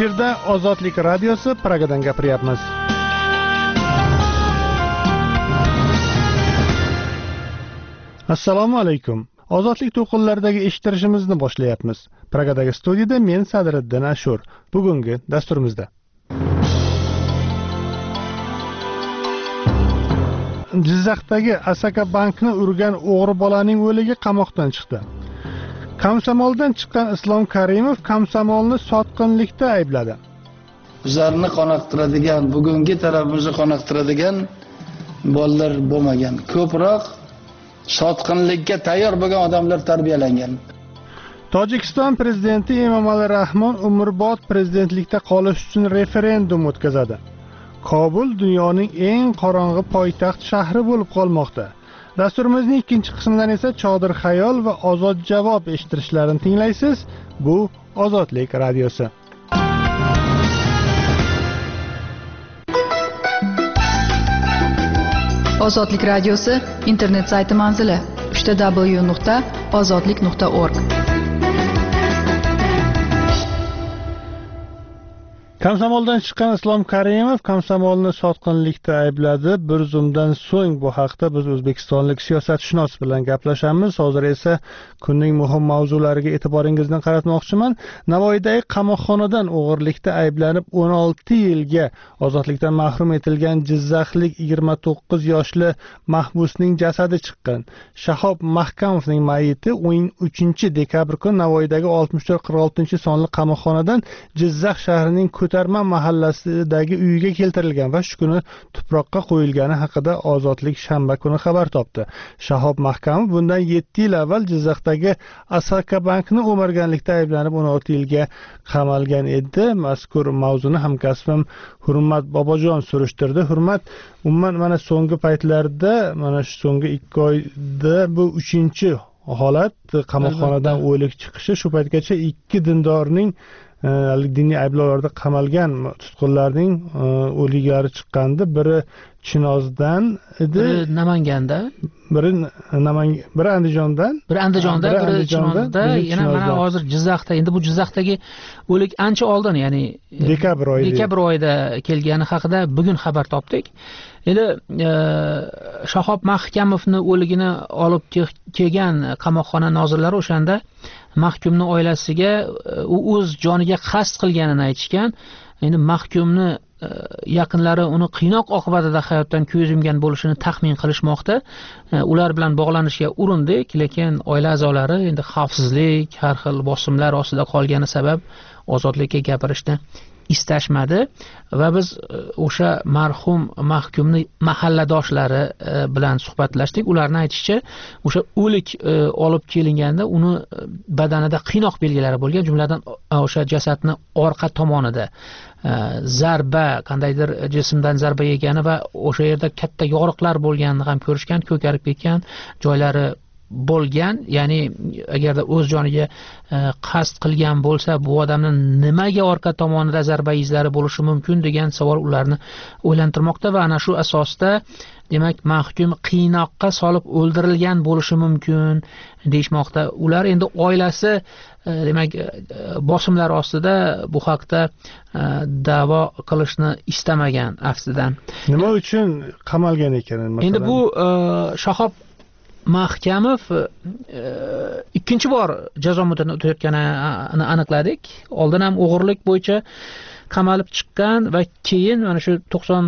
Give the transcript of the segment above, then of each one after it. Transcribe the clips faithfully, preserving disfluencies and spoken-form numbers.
Efirda Ozodlik radiosi Pragadan gapiryapmiz. Assalomu alaykum. Ozodlik to'lqinlaridagi eshittirishimizni boshlayapmiz. Pragadagi studiyada men Sadriddin Ashur. Bugungi dasturimizda Jizzaxdagi Asaka bankni urgan o'g'ri bolaning o'ligi qamoqdan chiqdi. Komsomoldan chiqqan Islom Karimov komsomolni sotqinlikda aybladi. Bizlarni qoniqtiradigan, bugungi tarafimizni qoniqtiradigan bolalar bo'lmagan. Ko'proq sotqinlikka tayyor bo'lgan odamlar tarbiyalangan. Tojikiston prezidenti Emomali Rahmon umrbod prezidentlikda qolish uchun referendum o'tkazadi. Kobul dunyoning eng qorong'u poytaxt shahri bo'lib qolmoqda. Dasturimizning ikkinchi qismidan esa Chodir xayol va ozod javob eshittirishlarini tinglaysiz. Bu Ozodlik radiosi. Ozodlik radiosi internet sayti manzili w w w nuqta ozodlik nuqta org. Komsomoldan chiqqan Islom Karimov komsomolni sotqinlikda aybladi. Bir zumdan so'ng bu haqda biz o'zbekistonlik siyosatshunos bilan gaplashamiz. Hozir esa kunning muhim mavzulariga e'tiboringizni qaratmoqchiman. Navoiydagi qamoqxonadan o'g'irlikda ayblanib o'n olti yilga ozodlikdan mahrum etilgan jizzaxlik yigirma to'qqiz yoshli mahbusning jasadi chiqqan. Shahob Mahkamovning mayiti o'n uchinchi dekabr kuni Navoiydagi oltmish to'rt qirq oltinchi sonli qamoqxonadan Jizzax shahrining Ko'tarma mahallasidagi uyiga keltirilgan va shu kuni tuproqqa qo'yilgani haqida Ozodlik shanba kuni xabar topdi. Shahob Mahkamov bundan yetti yil avval Jizzaxdagi Asaka bankni o'marganlikda ayblanib o'n olti yilga qamalgan edi. Mazkur mavzuni hamkasbim Hurmat Bobojon surishtirdi. Hurmat, umuman mana so'nggi paytlarda, mana shu so'nggi ikki oyda bu uchinchi holat, qamoqxonadan o'lik chiqishi. Shu paytgacha ikki dindorning diniy ayblovlarda qamalgan tutqunlarning o'liklari chiqqandi. Biri Chinozdan edi, biri Namanganda, biri Namang, biri Andijondan, biri Andijonda, biri Chinozda, yana mana hozir Jizzaxda. Endi bu Jizzaxdagi o'lik ancha oldin, ya'ni dekabr oyida dekabr oyida kelgani haqida bugun xabar topdik. Endi Shahob Mahkamovni o'ligini olib kelgan qamoqxona nozirlari o'shanda mahkumni oilasiga u o'z joniga qasd qilganini aytishgan. Endi mahkumni yaqinlari uni qiynoq oqibatida hayotdan ko'z yumgan bo'lishini taxmin qilishmoqda. Ular bilan bog'lanishga urindik, lekin oila a'zolari endi xavfsizlik, har xil bosimlar ostida qolgani sabab ozodlikka gapirishni istashmadi va biz o'sha marhum mahkumni mahalladoshlari bilan suhbatlashdik. Ularning aytishicha, o'sha o'lik olib kelinganda uni badanida qiynoq belgilari bo'lgan, jumladan o'sha jasadni orqa tomonida zarba, qandaydir jismdan zarba yegani va o'sha yerda katta yoriqlar bo'lganini ham ko'rishgan, ko'karib ketgan joylari bo'lgan. Ya'ni agarda o'z joniga qasd qilgan bo'lsa, bu odamning nimaga orqa tomonida zarba izlari bo'lishi mumkin degan savol ularni o'ylantirmoqda va ana shu asosda demak mahkum qiynoqqa solib o'ldirilgan bo'lishi mumkin deyishmoqda. Ular endi oilasi demak bosimlar ostida bu haqda da'vo qilishni istamagan aftidan. Nima uchun qamalgan ekan masalan? Endi bu Shahob Mahkamov ikkinchi bor jazo muddatini o'tayotganini aniqladik. Oldin ham o'g'irlik bo'yicha qamalib chiqqan va keyin mana shu to'qson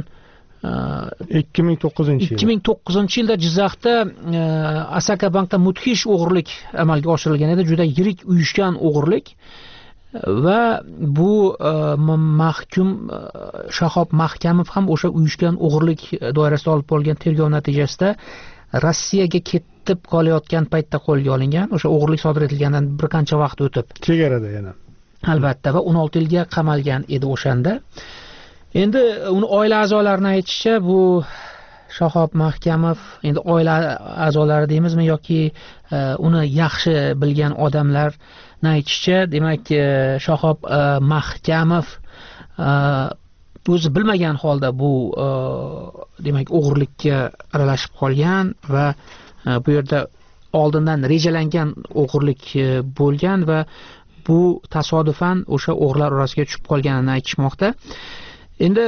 ikki ming to'qqizinchi yil ikki ming to'qqizinchi yilda Jizzaxda Asaka bankda mudhish o'g'irlik amalga oshirilgan edi, juda yirik uyushgan o'g'irlik. Va bu mahkum Shahob Mahkamov ham o'sha uyushgan o'g'irlik doirasida olib bo'lgan tergov natijasida Rossiyaga ketib qolayotgan paytda qo'lga olingan. O'sha o'g'irlik sodir etilgandan bir qancha vaqt o'tib, chegarada yana albatta, va o'n olti yilga qamalgan edi o'shanda. Endi uni oila a'zolarining aytishicha, bu Shahob Mahkamov, endi oila a'zolari deymizmi yoki uni yaxshi bilgan odamlarning aytishicha, demak Shahob Mahkamov o'zi bilmagan holda bu demak o'g'irlikka aralashib qolgan va bu yerda oldindan rejalangan o'g'irlik bo'lgan va bu tasodifan o'sha o'g'rilar orasiga tushib qolganini aytishmoqda. Endi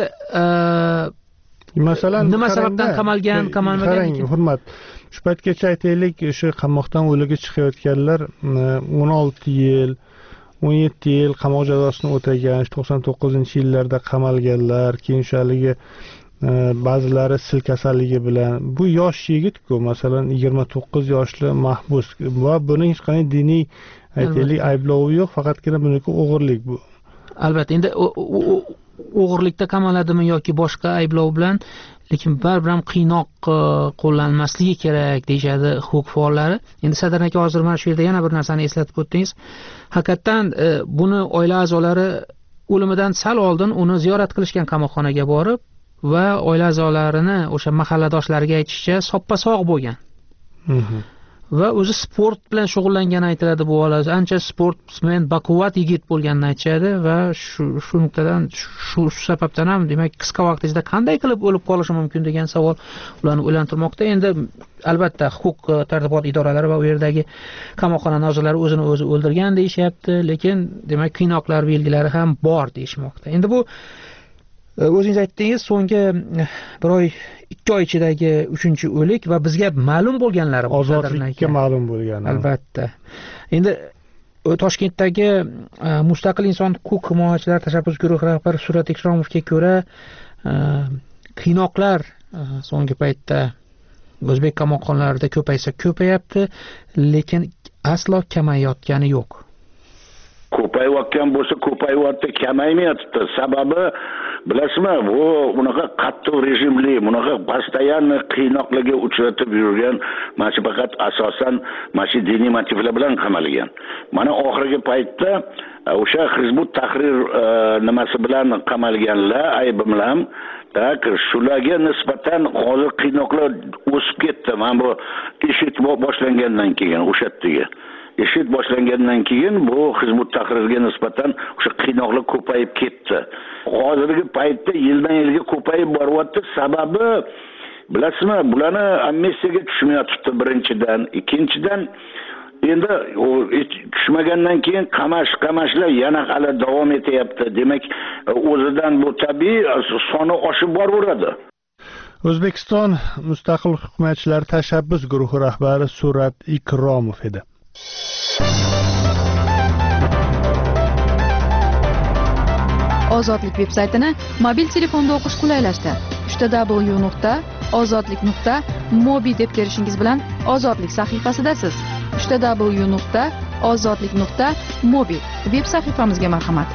masalan nima sababdan qamalgan, qamalmagan ekan? Hurmat, shu paytgacha aytaylik, o'sha qamoqdan o'ligi chiqayotganlar o'n olti yil, o'n yetti yil qamoq jazosini o'tagan, to'qson to'qqizinchi yillarda qamalganlar, keyin o'shaligi ba'zilari sil kasalligi bilan. Bu yosh yigit-ku, masalan yigirma to'qqiz yoshli mahbus va buning hech qanday diniy aytaylik ayblovi yo'q, faqatgina buniki o'g'irlik bu. Albatta, endi o'g'irlikda qamaladimi yoki boshqa ayblov bilan, lekin baribir ham qiynoq qo'llanmasligi kerak deyshadi huquq faollari. Endi Sadar aka hozir mana shu yerda yana bir narsani eslatib o'tdingiz. Haqiqatan buni oila a'zolari o'limidan sal oldin uni ziyorat qilishgan qamoqxonaga borib va oila a'zolarini o'sha mahalladoshlariga aytishicha soppa-sog' bo'lgan. Va o'zi sport bilan shug'ullangani aytiladi bu bola. Ancha sportsmen, baquvvat yigit bo'lganini aytishadi va shu shu nuqtadan shu sababdan ham demak qisqa vaqt ichida qanday qilib o'lib qolishi mumkin degan savol ularni o'ylantirmoqda. Endi albatta huquq tartibot idoralari va u yerdagi qamoqxona nozirlari o'zini o'zi o'ldirgan deyishyapti, lekin demak qiynoqlar belgilari ham bor deyishmoqda. Endi bu o'zingiz aytdingiz, so'nggi bir oy ikki oy ichidagi uchinchi o'lik va bizga ma'lum bo'lganlari ozodlikka ma'lum bo'lgan. Albatta. Endi Toshkentdagi Mustaqil inson huquq himoyachilari tashabbus guruhi rahbari Surat Ikromovga ko'ra, qiynoqlar so'nggi paytda o'zbek qamoqxonalarida ko'paysa ko'payapti, lekin aslo kamayayotgani yo'q. Ko'payayotgan bo'lsa ko'payyapti, kamaymayapti. Sababi bilasizmi, bu bunaqa qattiq rejimli, bunaqa постоянно qiynoqlarga uchratib yurgan, mana shu faqat asosan mana shu diniy motivlar bilan qamalgan. Mana oxirgi paytda o'sha Hizbut Tahrir nimasi bilan qamalganlar aybi bilan, tak shularga nisbatan hozir qiynoqlar o'sib ketdi. Mana bu ishit boshlangandan keyin o'sha yerga ishit boshlangandan keyin bu Hizbut Tahrirga nisbatan o'sha qiynoqlar ko'payib ketdi. Hozirgi paytda yildan yilga ko'payib boryapti. Sababi bilasizmi, bularni amnistiyaga tushmayapti birinchidan, ikkinchidan endi tushmagandan keyin qamash qamashlar yana hali davom etyapti. Demak, o'zidan bu tabiiy soni oshib boraveradi. O'zbekiston Mustaqil himoyachilar tashabbus guruhi rahbari Surat Ikromov edi. Ozodlik veb-saytini mobil telefonda o'qish qulaylashdi. uch w nuqta ozodlik nuqta mobi deb kirishingiz bilan Ozodlik sahifasidasiz. uch w nuqta ozodlik nuqta mobi veb sahifamizga marhamat.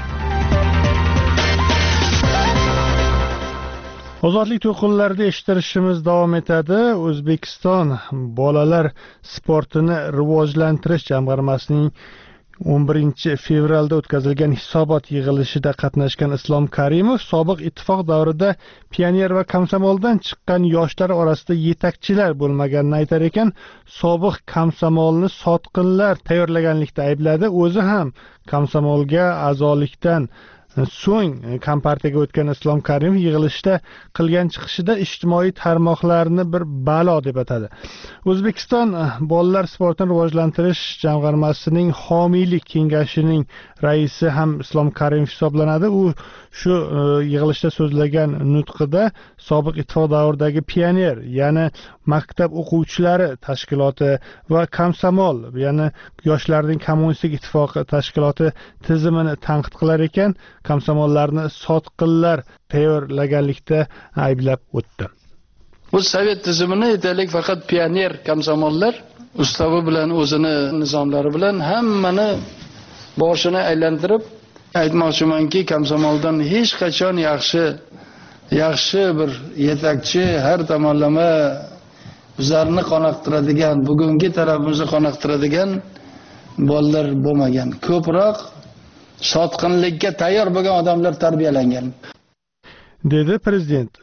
Ozodlik to'lqinlarida eshittirishimiz davom etadi. O'zbekiston bolalar sportini rivojlantirish jamg'armasining o'n birinchi fevralda o'tkazilgan hisobot yig'ilishida qatnashgan Islom Karimov sobiq ittifoq davrida pioner va komsomoldan chiqqan yoshlar orasida yetakchilar bo'lmaganini aytar ekan, sobiq komsomolni sotqinlar tayyorlaganlikda aybladi. O'zi ham komsomolga a'zolikdan so'ng kompartiyaga o'tgan Islom Karimov yig'ilishda qilgan chiqishida ijtimoiy tarmoqlarni bir balo deb atadi. O'zbekiston bolalar sportini rivojlantirish jamg'armasining homiylik kengashining raisi ham Islom Karimov hisoblanadi. U shu yig'ilishda so'zlagan nutqida sobiq ittifoq davridagi pioner, ya'ni maktab o'quvchilari tashkiloti va komsomol, ya'ni yoshlarning kommunistik ittifoqi tashkiloti tizimini tanqid qilar ekan, komsomollarni sotqinlar tayyorlaganlikda ayblab o'tdi. Bu sovet tizimini aytaylik faqat pioner komsomollar ustavi bilan o'zini nizomlari bilan hammani boshini aylantirib aytmoqchimanki, komsomoldan hech qachon yaxshi yaxshi bir yetakchi, har tomonlama bizlarni qoniqtiradigan, bugungi tarafimizni qoniqtiradigan bolalar bo'lmagan. Ko'proq sotqinlikka tayyor bo'lgan odamlar tarbiyalangan, dedi prezident.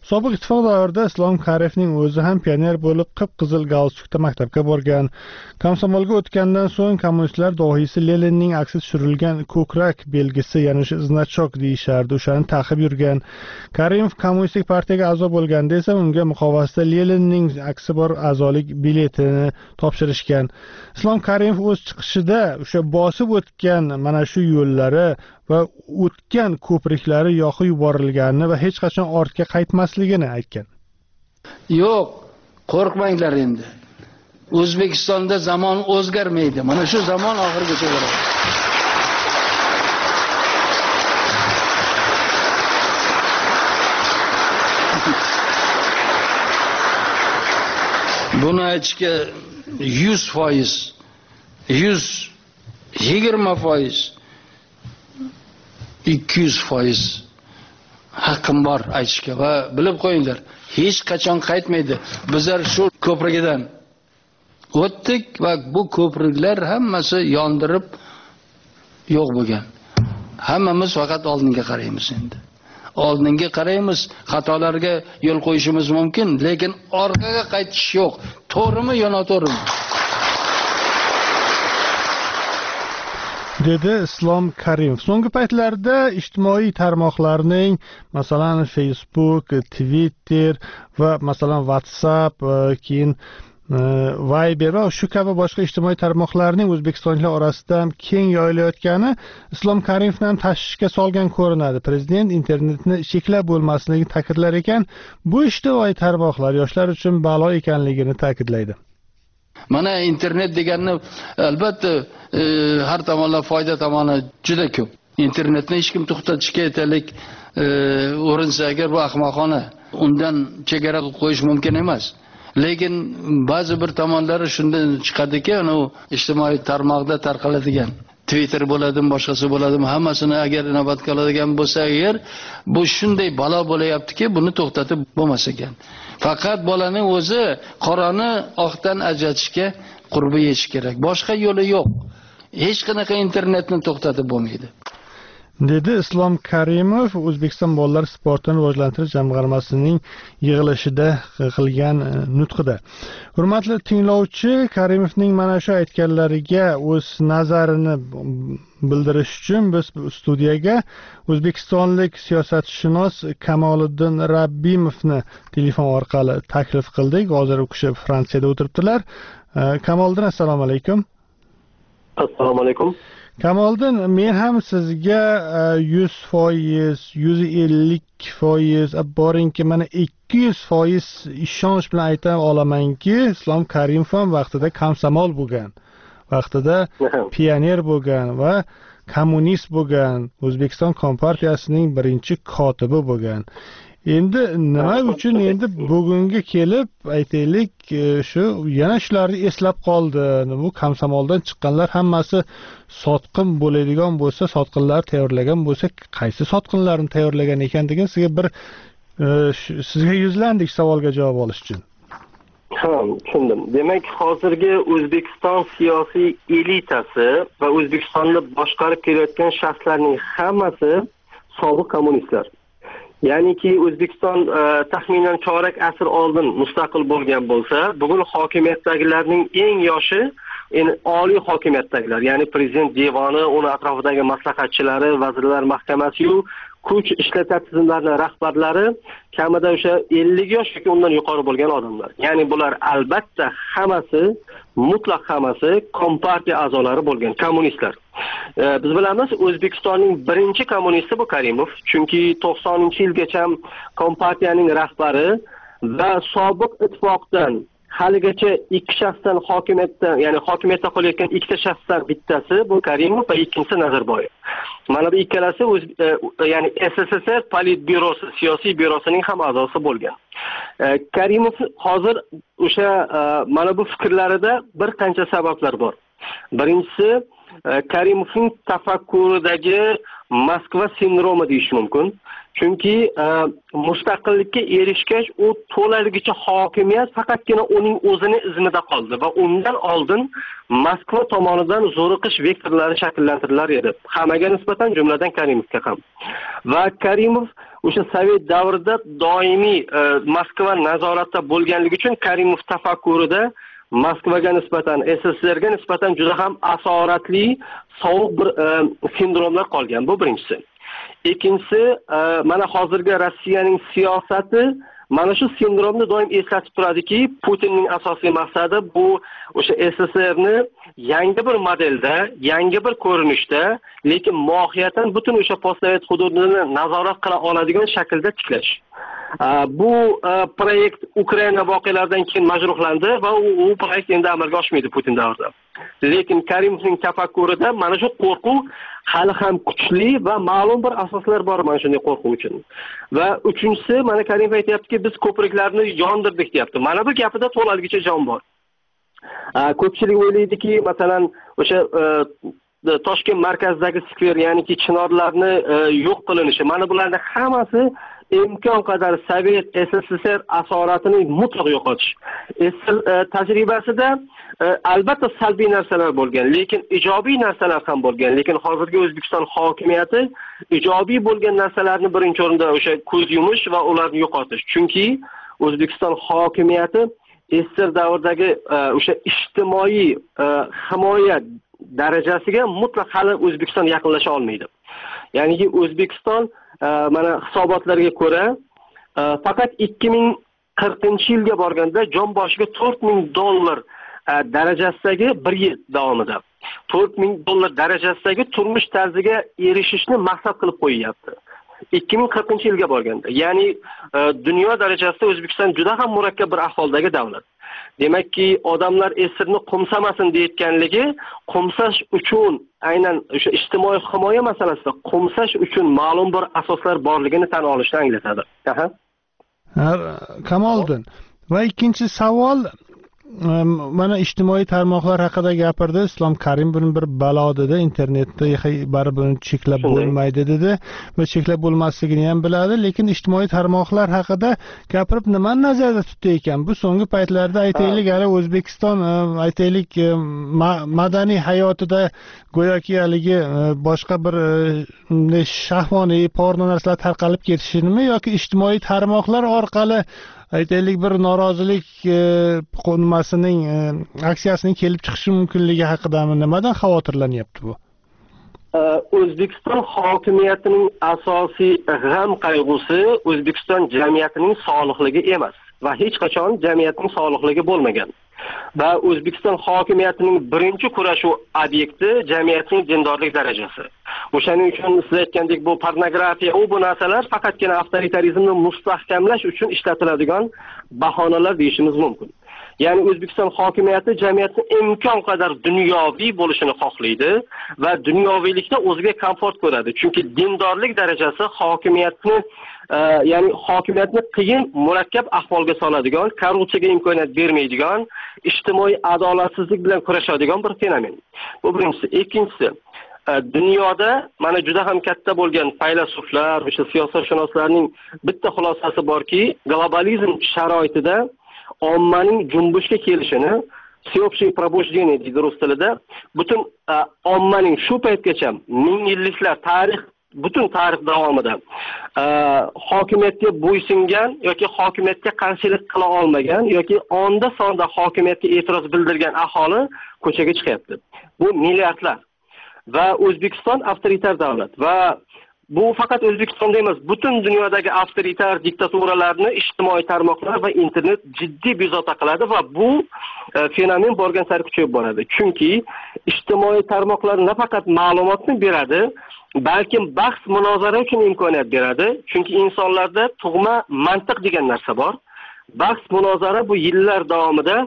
Sobiq ittifoq davrida Islom Karimovning o'zi ham pioner bo'lib, qip-qizil galstukda maktabga borgan. Komsomolga o'tgandan so'ng kommunistlar dohiysi Leninning aksi tushirilgan ko'krak belgisi, ya'ni o'sha значок deyishardi, o'shani taqib yurgan. Karimov kommunistik partiyaga a'zo bo'lganda esa unga muqovasida Leninning aksi bor a'zolik biletini topshirishgan. Islom Karimov o'z chiqishida o'sha bosib o'tgan mana shu yo'llari va o'tgan ko'priklari yoqib yuborilganini va hech qachon ortga qaytmasligini aytgan. Yo'q, qo'rqmanglar endi. O'zbekistonda zamon o'zgarmaydi. Mana shu zamon oxirigacha boradi. Buni aytishga yuz foiz, yuz yigirma foiz, ikki yuz foiz haqqim bor aytishga va bilib qo'yinglar, hech qachon qaytmaydi. Bizlar shu ko'prigidan o'tdik va bu ko'priklar hammasi yondirib yo'q bo'lgan. Hammamiz faqat oldinga qaraymiz endi. Oldinga qaraymiz, xatolarga yo'l qo'yishimiz mumkin, lekin orqaga qaytish yo'q. To'g'rimi yo noto'g'rimi? dedi Islom Karimov. So'nggi paytlarda ijtimoiy tarmoqlarning, masalan Facebook, Twitter va masalan WhatsApp, keyin Viber va shu kabi boshqa ijtimoiy tarmoqlarning O'zbekistonliklar orasida keng yoyilayotgani Islom Karimovni tashvishga solgan ko'rinadi. Prezident internetni cheklab bo'lmasligini ta'kidlar ekan, bu ijtimoiy tarmoqlar yoshlar uchun balo ekanligini ta'kidlaydi. Mana internet deganni albatta e, har tomonlama foyda tomoni juda ko'p. Internetni hech kim to'xtatishga aytalik e, o'rinsa agar bu ahmoqona, undan chegara qo'yish mumkin emas. Lekin ba'zi bir tomonlari shundan chiqadiki, ana u ijtimoiy tarmoqda tarqaladigan Twitter bo'ladimi, boshqasi bo'ladimi, hammasini agar inobatga oladigan bo'lsa, agar bu shunday balo bo'layaptiki, buni to'xtatib bo'lmas ekan. Faqat bolaning o'zi qorani oqdan ajratishga qurbi yetish kerak. Boshqa yo'li yo'q. Hech qanaqa internetni to'xtatib bo'lmaydi. dedi Islom Karimov O'zbekiston bolalar sportini rivojlantirish jamg'armasining yig'ilishida qilgan nutqida. Hurmatli tinglovchi, Karimovning mana shu aytganlariga o'z nazarini bildirish uchun biz studiyaga o'zbekistonlik siyosatshunos Kamoliddin Rabbimovni telefon orqali taklif qildik. Hozir u kishi Fransiyada o'tiribdilar. Kamoliddin, assalomu alaykum. Assalomu alaykum. Kamoliddin, men ham sizga yuz foiz, yuz ellik foiz, boringki mana ikki yuz foiz ishonch bilan ayta olamanki, Islom Karimov ham vaqtida komsomol bo'lgan, vaqtida pioner bo'lgan va kommunist bo'lgan, O'zbekiston Kompartiyasining birinchi kotibi bo'lgan. Endi nima uchun endi bugunga kelib aytaylik, shu yana shularni eslab qoldi. Bu komsomoldan chiqqanlar hammasi sotqin bo'ladigan bo'lsa, sotqinlar tayyorlagan bo'lsa, qaysi sotqinlarni tayyorlagan ekan degan sizga bir sizga yuzlandik savolga javob olish uchun. Ha, tushundim. Demak, hozirgi O'zbekiston siyosiy elitasi va O'zbekistonni boshqarib kelayotgan shaxslarning hammasi sobiq kommunistlar. Ya'niki O'zbekiston e, taxminan chorak asr oldin mustaqil bo'lgan bo'lsa, bugun hokimiyatdagilarning eng yoshi en oliy hokimiyatdagilar, ya'ni prezident devoni, uni atrofidagi maslahatchilari, vazirlar mahkamasi-yu kuch ishlatma tizimlarining rahbarlari kamida o'sha ellik yosh yoki undan yuqori bo'lgan odamlar. Ya'ni bular albatta hammasi, mutlaq hammasi kompartiya a'zolari bo'lgan kommunistlar. E, biz bilamiz, O'zbekistonning birinchi kommunisti bu Karimov, chunki to'qsoninchi yilgacha kompartiyaning rahbari va sobiq ittifoqdan haligacha ikki shaxsdan hokimiyatda, ya'ni hokimiyatda qolayotgan ikkita shaxsdan bittasi bu Karimov va ikkinchisi Nazarboyev. Mana bu ikkalasi o'z e, ya'ni S S S R Politbyurosi, siyosiy byurosining ham a'zosi bo'lgan. E, Karimov hozir o'sha e, mana bu fikrlarida bir qancha sabablar bor. Birinchisi, e, Karimovning tafakkuridagi Moskva sindromi deyish mumkin. Chunki mustaqillikka erishgach u to'laligicha hokimiyat faqatgina uning o'zini izmida qoldi va undan oldin Moskva tomonidan zo'riqish vektorlari shakllantirilar edi. Hammaga nisbatan, jumladan Karimovga ham. Va Karimov o'sha Sovet davrida doimiy Moskva nazoratda bo'lganligi uchun Karimov tafakkurida Moskvaga nisbatan, S S S Rga nisbatan juda ham asoratli, sovuq bir sindromlar qolgan. Bu birinchisi. Ikkinchisi, mana hozirgi Rossiyaning siyosati mana shu sindromni doim eslatib turadiki, Putinning asosiy maqsadi bu o'sha S S S Rni yangi bir modelda, yangi bir ko'rinishda, lekin mohiyatan butun o'sha postsovet hududini nazorat qila oladigan shaklda tiklash. Bu proyekt Ukraina voqealaridan keyin majruhlandi va u proyekt endi amalga oshmaydi Putin davrida. Lekin Karimovning tafakkurida mana shu qo'rquv hali ham kuchli va ma'lum bir asoslar bor mana shunday qo'rquv uchun. Va uchinchisi, mana Karimov aytayaptiki, biz ko'priklarni yondirdik deyapti. Mana bu gapida to'laligicha jon bor. Ko'pchilik o'ylaydiki, masalan, o'sha Toshkent markazidagi skver, ya'niki chinorlarni yo'q qilinishi, mana bularning hammasi imkon qadar Sovet S S S R asoratini mutlaq yo'qotish. Tajribasida albatta salbiy narsalar bo'lgan, lekin ijobiy narsalar ham bo'lgan. Lekin hozirgi O'zbekiston hokimiyati ijobiy bo'lgan narsalarni birinchi o'rinda o'sha ko'z yumish va ularni yo'qotish. Chunki O'zbekiston hokimiyati S S R davridagi o'sha ijtimoiy himoya darajasiga mutlaq hali O'zbekiston yaqinlasha olmaydi. Ya'ni O'zbekiston mana hisobotlarga ko'ra faqat ikki ming qirqinchi yilga borganda jon boshiga to'rt ming dollar darajasidagi bir yil davomida to'rt ming dollar darajasidagi turmush tarziga erishishni maqsad qilib qo'yyapti. ikki ming qirqinchi yilga borganda, ya'ni dunyo darajasida O'zbekiston juda ham murakkab bir ahvoldagi davlat. Demakki, odamlar S S Rni qo'msamasin deyotganligi, qo'msash uchun aynan o'sha ijtimoiy himoya masalasida qo'msash uchun ma'lum bir asoslar borligini tan olishni anglatadi. Aha. Kamoliddin. Va ikkinchi savol, mana ijtimoiy tarmoqlar haqida gapirdi. Islom Karimov buni bir balo dedi, internetda baribir buni cheklab bo'lmaydi dedi va cheklab bo'lmasligini ham biladi, lekin ijtimoiy tarmoqlar haqida gapirib nimani nazarda tutdi ekan? Bu so'nggi paytlarda aytaylik, hali O'zbekiston aytaylik madaniy hayotida go'yoki haligi boshqa bir shahvoniy, porno narsalar tarqalib ketishimi yoki ijtimoiy tarmoqlar orqali aytaylik bir norozilik qo'nmasining aksiyasining kelib chiqishi mumkinligi haqidami nimadan xavotirlanyapti bu? O'zbekiston hokimiyatining asosiy g'am qayg'usi O'zbekiston jamiyatining sog'liqligi emas va hech qachon jamiyatning sog'liqligi bo'lmagan. Va O'zbekiston hokimiyatining birinchi kurashuv obyekti jamiyatning dindorlik darajasi. O'shaning uchun siz aytgandek bu pornografiya, u bu narsalar faqatgina avtoritarizmni mustahkamlash uchun ishlatiladigan bahonalar deyishimiz mumkin. Ya'ni O'zbekiston hokimiyati jamiyatni imkon qadar dunyoviy bo'lishini xohlaydi va dunyoviylikda o'ziga komfort ko'radi. Chunki dindorlik darajasi hokimiyatni ya'ni hokimiyatni qiyin, murakkab ahvolga soladigan, korrupsiyaga imkoniyat bermaydigan, ijtimoiy adolatsizlik bilan kurashadigan bir fenomen. Bu birinchisi. Ikkinchisi, dunyoda mana juda ham katta bo'lgan faylasuflar, o'sha siyosatshunoslarning bitta xulosasi borki, globalizm sharoitida ommaning junbushga kelishini, всеобщее пробуждение deydi rus tilida, butun ommaning shu paytgacha ming yilliklar tarix, butun tarix davomida hokimiyatga bo'ysungan yoki hokimiyatga qarshilik qila olmagan yoki onda sonda hokimiyatga e'tiroz bildirgan aholi ko'chaga chiqyapti. Bu milliardlar. Va O'zbekiston avtoritar davlat va bu faqat O'zbekistonda emas, butun dunyodagi avtoritar diktaturalarni ijtimoiy tarmoqlar va internet jiddiy bezovta qiladi va bu fenomen borgan sari kuchayib boradi. Chunki ijtimoiy tarmoqlar nafaqat ma'lumotni beradi, balkim bahs munozara uchun imkoniyat beradi. Chunki insonlarda tug'ma mantiq degan narsa bor. Bahs munozara bu yillar davomida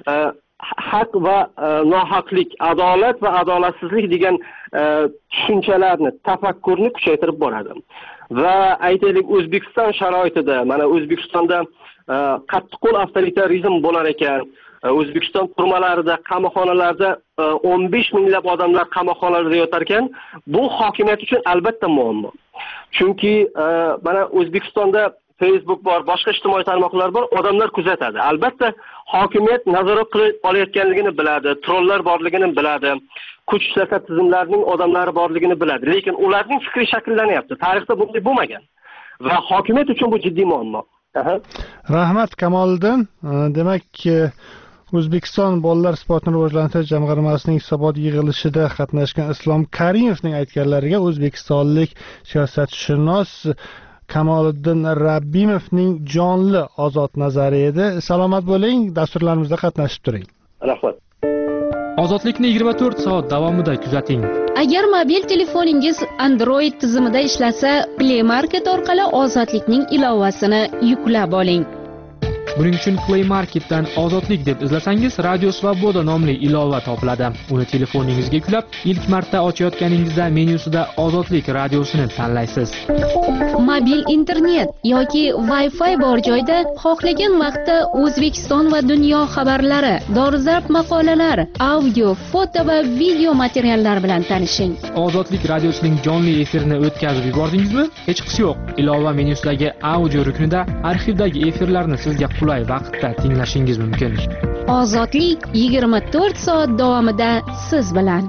haq va nohaqlik, adolat va adolatsizlik degan tushunchalarni, tafakkurni kuchaytirib boradi. Va aytaylik, O'zbekiston sharoitida, mana O'zbekistonda qattiqqo'l avtoritarizm bo'lar ekan, O'zbekiston turmalarida, qamoqxonalarda o'n besh minglab odamlar qamoqxonalarda yotar ekan, bu hokimiyat uchun albatta muammo. Chunki mana O'zbekistonda Facebook bor, boshqa ijtimoiy tarmoqlar bor, odamlar kuzatadi. Albatta, hokimiyat nazorat qilib olayotganligini biladi, trollar borligini biladi, kuch siyosat tizimlarining odamlari borligini biladi. Lekin ularning fikri shakllanyapti. Tarixda bunday bo'lmagan. Va hokimiyat uchun bu jiddiy muammo. Rahmat Kamoliddin. Demak, O'zbekiston Bolalar sportini rivojlantirish jamg'armasining hisobot yig'ilishida qatnashgan Islom Karimovning aytganlariga o'zbekistonlik siyosatshunos Kamoliddin Rabbimovning jonli ozod nazari edi. Salomat bo'ling, dasturlarimizda qatnashib turing. Rahmat. Ozodlikni yigirma to'rt soat davomida kuzating. Agar mobil telefoningiz Android tizimida ishlasa, Play Market orqali Ozodlikning ilovasini yuklab oling. Buning uchun Play Marketdan Ozodlik deb izlasangiz, Radio Svoboda nomli ilova topiladi. Uni telefoningizga yuklab, ilk marta ochayotganingizda menyusida Ozodlik radiosini tanlaysiz. Mobil internet yoki Wi-Fi bor joyda xohlagan vaqtda O'zbekiston va dunyo xabarlari, dolzarb maqolalar, audio, foto va video materiallar bilan tanishing. Ozodlik radiosining jonli efirini o'tkazib yubordingizmi? Hech qisi yo'q. Ilova menyusidagi audio ruknida arxivdagi efirlarni sizga qulay vaqtda tinglashingiz mumkin. Ozodlik yigirma to'rt soat davomida siz bilan.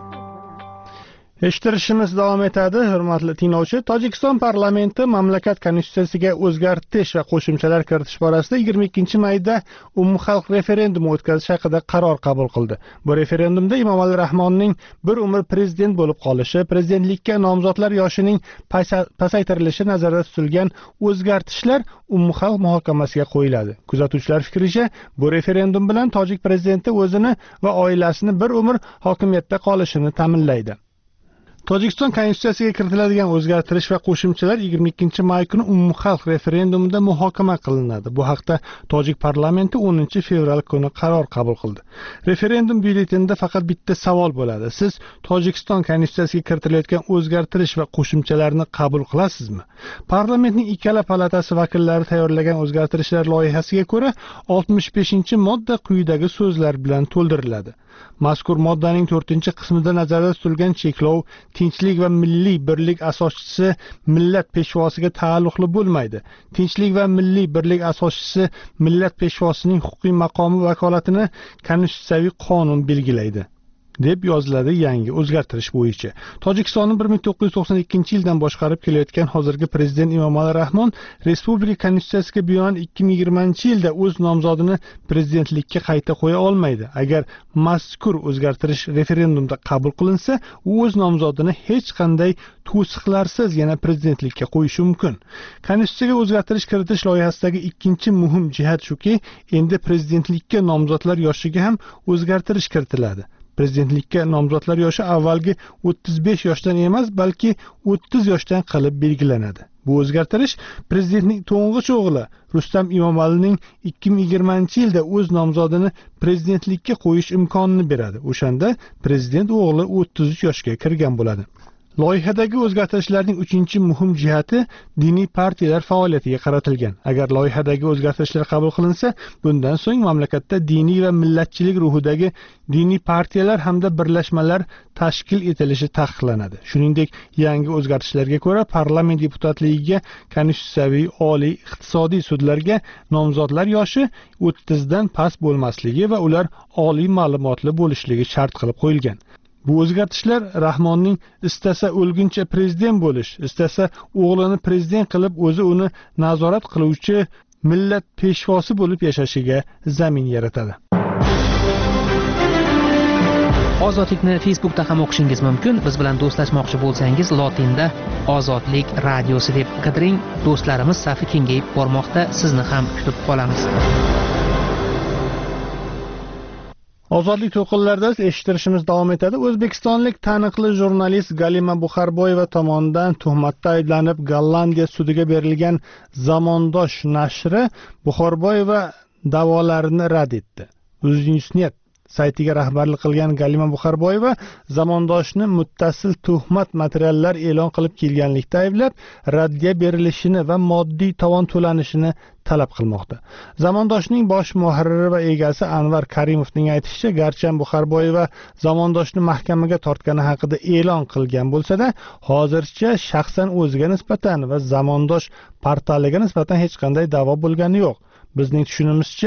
Eshittirishimiz davom etadi, hurmatli tinglovchi. Tojikiston parlamenti mamlakat konstitutsiyasiga o'zgartirish va qo'shimchalar kiritish borasida yigirma ikkinchi mayda umumxalq referendumi o'tkazish haqida qaror qabul qildi. Bu referendumda Emomali Rahmonning bir umr prezident bo'lib qolishi, prezidentlikka nomzodlar yoshining pasaytirilishi nazarda tutilgan o'zgartishlar umumxalq muhokamasiga qo'yiladi. Kuzatuvchilar fikricha, bu referendum bilan tojik prezidenti o'zini va oilasini bir umr hokimiyatda qolishini ta'minlaydi. Tojikiston konstitutsiyasiga kiritiladigan o'zgartirish va qo'shimchalar yigirma ikkinchi may kuni umumxalq referendumida muhokama qilinadi. Bu haqda tojik parlamenti o'ninchi fevral kuni qaror qabul qildi. Referendum byulletenida faqat bitta savol bo'ladi. Siz Tojikiston konstitutsiyasiga kiritilayotgan o'zgartirish va qo'shimchalarni qabul qilasizmi? Parlamentning ikkala palatasi vakillari tayyorlagan o'zgartirishlar loyihasiga ko'ra oltmish beshinchi modda quyidagi so'zlar bilan to'ldiriladi. Mazkur moddaning to'rtinchi qismida nazarda tutilgan cheklov tinchlik va milliy birlik asoschisi millat peshvosiga taalluqli bo'lmaydi. Tinchlik va milliy birlik asoschisi millat peshvosining huquqiy maqomi vakolatini konstitutsiyaviy qonun belgilaydi, deb yoziladi yangi o'zgartirish bo'yicha. Tojikistonni bir ming to'qqiz yuz to'qson ikkinchi yildan boshqarib kelayotgan hozirgi prezident Emomali Rahmon respublika konstitutsiyasiga binoan ikki ming yigirmanchi yilda o'z nomzodini prezidentlikka qayta qo'ya olmaydi. Agar mazkur o'zgartirish referendumda qabul qilinsa, u o'z nomzodini hech qanday to'siqlarsiz yana prezidentlikka qo'yishi mumkin. Konstitutsiyaga o'zgartirish kiritish loyihasidagi ikkinchi muhim jihat shuki, endi prezidentlikka nomzodlar yoshiga ham o'zgartirish kiritiladi. Prezidentlikka nomzodlar yoshi avvalgi o'ttiz besh yoshdan emas, balki o'ttiz yoshdan qilib belgilanadi. Bu o'zgartirish prezidentning to'ng'ich o'g'li Rustam Emomalining ikki ming yigirmanchi yilda o'z nomzodini prezidentlikka qo'yish imkonini beradi. O'shanda prezident o'g'li o'ttiz uch yoshga kirgan bo'ladi. Loyihadagi o'zgartirishlarning uchinchi muhim jihati diniy partiyalar faoliyatiga qaratilgan. Agar loyihadagi o'zgartirishlar qabul qilinsa, bundan so'ng mamlakatda diniy va millatchilik ruhidagi diniy partiyalar hamda birlashmalar tashkil etilishi taqiqlanadi. Shuningdek, yangi o'zgartirishlarga ko'ra parlament deputatligiga konstitutsiyaviy oliy iqtisodiy sudlarga nomzodlar yoshi o'ttizdan past bo'lmasligi va ular oliy ma'lumotli bo'lishligi shart qilib qo'yilgan. Bu o'zgartishlar Rahmonning istasa o'lguncha prezident bo'lish, istasa o'g'lini prezident qilib o'zi uni nazorat qiluvchi millat peshvosi bo'lib yashashiga zamin yaratadi. Ozodlikni Facebookda ham o'qishingiz mumkin. Biz bilan do'stlashmoqchi bo'lsangiz, lotinda Ozodlik radiosi deb qidiring. Do'stlarimiz safi kengayib bormoqda. Sizni ham kutib qolamiz. Ozodlik to'lqinlarida eshittirishimiz davom etadi. O'zbekistonlik taniqli jurnalist Galima Buxarboyeva tomonidan tuhmatda ayblanib Gollandiya sudiga berilgan Zamondosh nashri Buxarboyeva da'volarini rad etdi. O'zbekiston saytiga rahbarlik qilgan Galima Buxarboyeva zamondoshni muttasil tuhmat materiallar e'lon qilib kelganlikda ayblab, raddiya berilishini va moddiy tovon to'lanishini talab qilmoqda. Zamondoshning bosh muharriri va egasi Anvar Karimovning aytishicha, garchi Buxarboyeva zamondoshni mahkamaga tortgani haqida e'lon qilgan bo'lsa-da, hozircha shaxsan o'ziga nisbatan va zamondosh portaliga nisbatan hech qanday da'vo bo'lgani yo'q. Bizning tushunimizcha,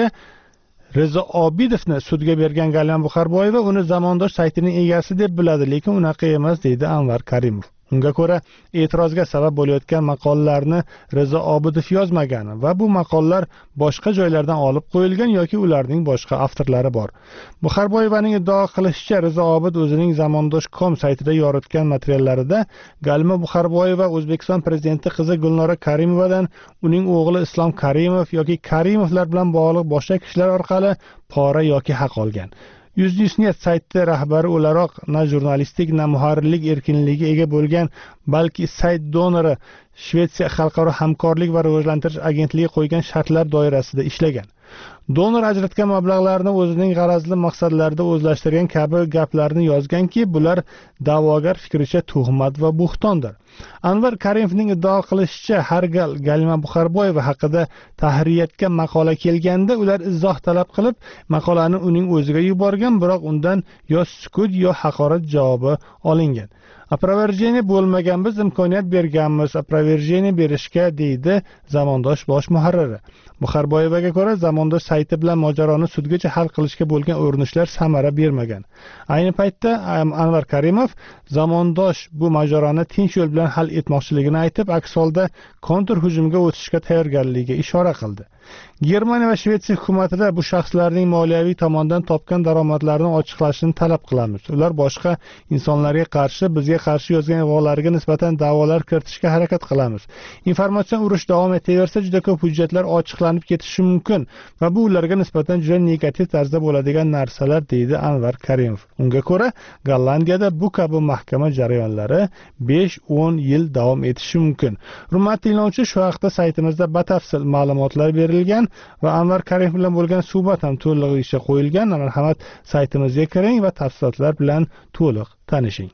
Rizo Obidovni sudga bergan Galima Buxarboyeva uni zamondosh saytining egasi deb biladi, lekin unaqa emas, deydi Anvar Karimov. Unga ko'ra, e'tirozga sabab bo'layotgan maqolalarni Rizo Obidov yozmagan va bu maqolalar boshqa joylardan olib qo'yilgan yoki ularning boshqa avtorlari bor. Buxarboyevaning iddao qilishicha, Rizo Obid o'zining zamondosh .com saytida yoritgan materiallarida Galima Buxarboyeva O'zbekiston prezidenti qizi Gulnora Karimovadan uning o'g'li Islom Karimov yoki Karimovlar bilan bog'liq boshqa kishilar orqali pora yoki haq olgan. Yuznisnet sayti rahbari o'laroq na jurnalistik, na muharrirlik erkinligiga ega bo'lgan, balki sayt donori Shvetsiya xalqaro hamkorlik va rivojlantirish agentligi qo'ygan shartlar doirasida ishlagan. Donor ajratgan mablag'larni o'zining g'arazli maqsadlarida o'zlashtirgan kabi gaplarni yozganki, bular da'vogar fikricha tuhmat va buxtondir. Anvar Karimovning iddao qilishicha, har gal Galima Buxarboyeva haqida tahririyatga maqola kelganda ular izoh talab qilib, maqolani uning o'ziga yuborgan, biroq undan yo sukut yo haqorat javobi olingan. Aproverjeniya bo'lmagan, biz imkoniyat berganmiz, aproverjeniya berishga, deydi zamondosh bosh muharriri. Buxarboyevaga ko'ra, zamondosh sayti bilan mojaroni sudgacha hal qilishga bo'lgan urinishlar samara bermagan. Ayni paytda Anvar Karimov zamondosh bu mojaroni tinch yo'l bilan hal etmoqchiligini aytib, aks holda kontur hujumga o'tishga tayyorgarligiga ishora qildi. Germaniya va Shvetsiya hukumatida bu shaxslarning moliyaviy tomondan topgan daromadlarini ochiqlashini talab qilamiz. Ular boshqa insonlarga qarshi, bizga qarshi yozgan ig'volariga nisbatan da'volar kiritishga harakat qilamiz. Informatsion urush davom etaversa, juda ko'p hujjatlar ochiqlanib ketishi mumkin va bu ularga nisbatan juda negativ tarzda bo'ladigan narsalar, deydi Anvar Karimov. Unga ko'ra, Gollandiyada bu kabi mahkama jarayonlari besh o'n yil davom etishi mumkin. Hurmatli tinglovchi, shu haqda saytimizda batafsil ma'lumotlar berilgan va Anvar Karimov bilan bo'lgan suhbat ham to'lig'icha qo'yilgan. Marhamat, saytimizga kiring va tafsilotlar bilan to'liq tanishing.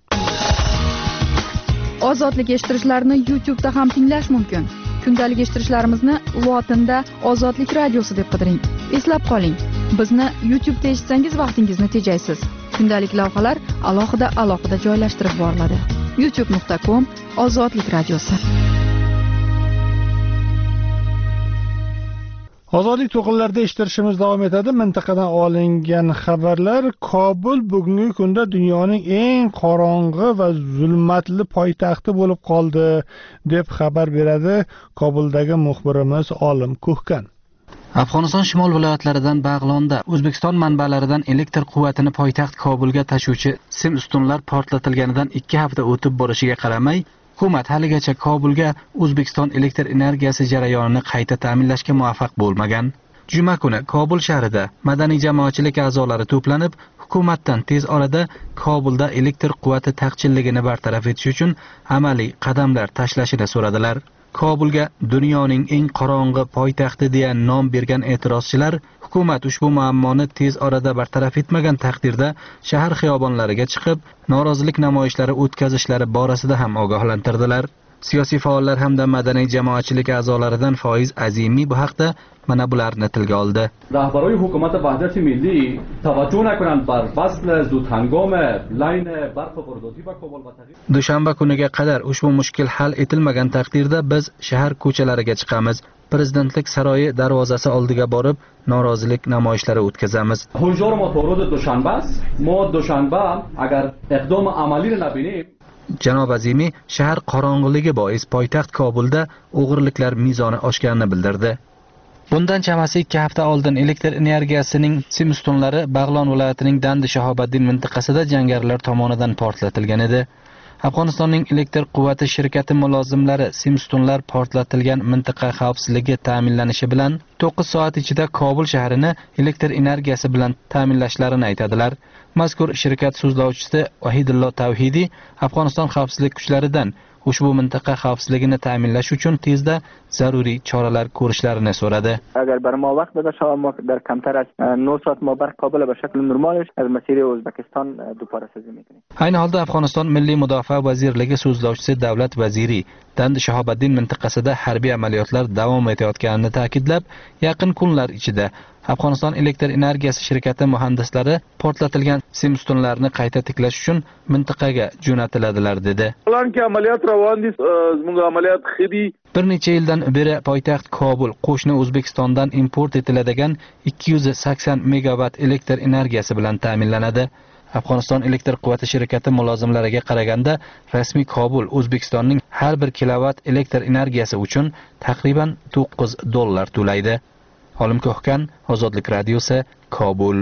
Ozodlik eshittirishlarni YouTube'da ham tinglash mumkin. Kundalik eshittirishlarimizni lotinda Ozodlik radiosi deb qidiring. Eslab qoling, bizni YouTube'da eshitsangiz vaqtingizni tejaysiz. Kundalik lavhalar alohida alohida joylashtirib boriladi. youtube nuqta com Ozodlik radiosi. Ozodlik to'qinlarida eshittirishimiz davom etadi. Mintaqadan olingan xabarlar: Kobul bugungi kunda dunyoning eng qorong'i va zulmatli poytaxti bo'lib qoldi, deb xabar beradi Kobuldagi muxbirimiz Olim Kuhkan. Afg'oniston shimol viloyatlaridan Bag'londa O'zbekiston manbalaridan elektr quvvatini poytaxt Kobulga tashuvchi sim ustunlar portlatilganidan ikki hafta o'tib borishiga qaramay, hukumat haligacha Kobulga O'zbekiston elektr energiyasi jarayonini qayta ta'minlashga muvaffaq bo'lmagan. Juma kuni Kobul shahrida madaniy jamoatchilik a'zolari to'planib, hukumatdan tez orada Kobulda elektr quvvati taqchilligini bartaraf etish uchun amaliy qadamlar tashlashini so'radilar. Kobulga dunyoning eng qorong'i poytaxti deya nom bergan e'tirozchilar hukumat ushbu muammoni tez orada bartaraf etmagan taqdirda shahar xiyobonlariga chiqib, norozilik namoyishlari o'tkazishlari borasida ham ogohlantirdilar. Siyosiy faollar hamda madaniy jamoatchilik a'zolaridan Foiz Azimiy bu haqda mana bularni tilga oldi. Rahbaroy hukumat Vahdati Milliy tavajjuh nakunand bar fasl zudhangom layn barq qurdodi va Kobul va tag'ir. Dushanba kuniga qadar ushbu mushkil hal etilmagan taqdirda biz shahar ko'chalariga chiqamiz. Prezidentlik saroyi darvozasi oldiga borib, norozilik namoyishlari o'tkazamiz. Hujjor mo torud dushanba است. Mo dushanba agar iqdom amali nabinim. Janob Azimiy shahar qorong'iligi bois poytaxt Kobulda o'g'irliklar mezoni oshganini bildirdi. Bundan chamasi ikki hafta oldin elektr energiyasining sim ustunlari Bag'lon viloyatining Dandi Shahobaddin mintaqasida jangarilar tomonidan portlatilgan edi. Afg'onistonning elektr quvvati shirkati mulozimlari sim ustunlar portlatilgan mintaqa xavfsizligi ta'minlanishi bilan to'qqiz soat ichida Kobul shahrini elektr energiyasi bilan ta'minlashlarini aytadilar. Mazkur shirkat so'zlovchisi Vahidullo Tavhidiy Afg'oniston xavfsizlik kuchlaridan ushbu mintaqa xavfsizligini ta'minlash uchun tezda zaruriy choralar ko'rishlarini so'radi. اگر بر ما وقت بده شما ما در کمتر از نه ساعت ما برق قابل به شکل نرمالش از مسیر ازبکستان دوباره سازی میکنیم. Ayni holda Afg'oniston Milliy mudofaa vazirligi so'zlovchisi davlat vaziri Dand Shahobiddin mintaqasida harbiy amaliyotlar davom etayotganini ta'kidlab, yaqin kunlar ichida Afg'oniston elektr energiyasi shirkati muhandislari portlatilgan sim ustunlarni qayta tiklash uchun mintaqaga jo'natiladilar dedi. Bir necha yildan beri poytaxt Kobul qo'shni O'zbekistondan import etiladigan ikki yuz sakson megawatt elektr energiyasi bilan ta'minlanadi. Afg'oniston elektr quvvati shirkati mulozimlariga qaraganda, rasmiy Kobul O'zbekistonning har bir kilovatt elektr energiyasi uchun taxminan to'qqiz dollar to'laydi. Olim Ko'hkan, Ozodlik radiosi, Kobul.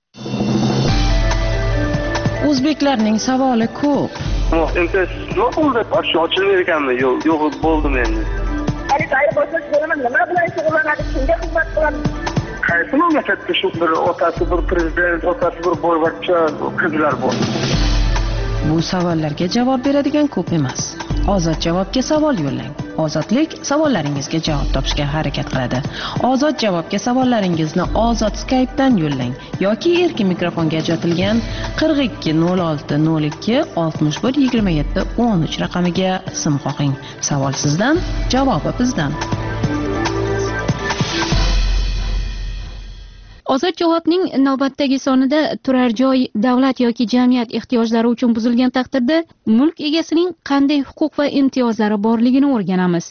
O'zbeklarning savoli ko'p. Imtiyoz nima bo'ldi? Boshqa ochilmaydi ekanmi? Yo'q, yo'q bo'ldimi endi. Xaridor boshqa bo'laman, nima bilan shug'ullanadi? Kimga xizmat qiladi? Qaysi mamlakatda shu bir otasi bir prezident, otasi bir boyvachcha qizlar bor? Bu savollarga javob beradigan ko'p emas. Ozod javobga savol yo'llang. Ozodlik savollaringizga javob topishga harakat qiladi. Ozod javobga savollaringizni Ozod Skype'dan yo'llang yoki erkin mikrofonga ajratilgan qirq ikki nol olti nol ikki oltmish bir yigirma yetti o'n uch raqamiga sim qo'ying. Savol sizdan, javobi bizdan. Ozod javobning navbatdagi sonida turar joy davlat yoki jamiyat ehtiyojlari uchun buzilgan taqdirda mulk egasining qanday huquq va imtiyozlari borligini o'rganamiz.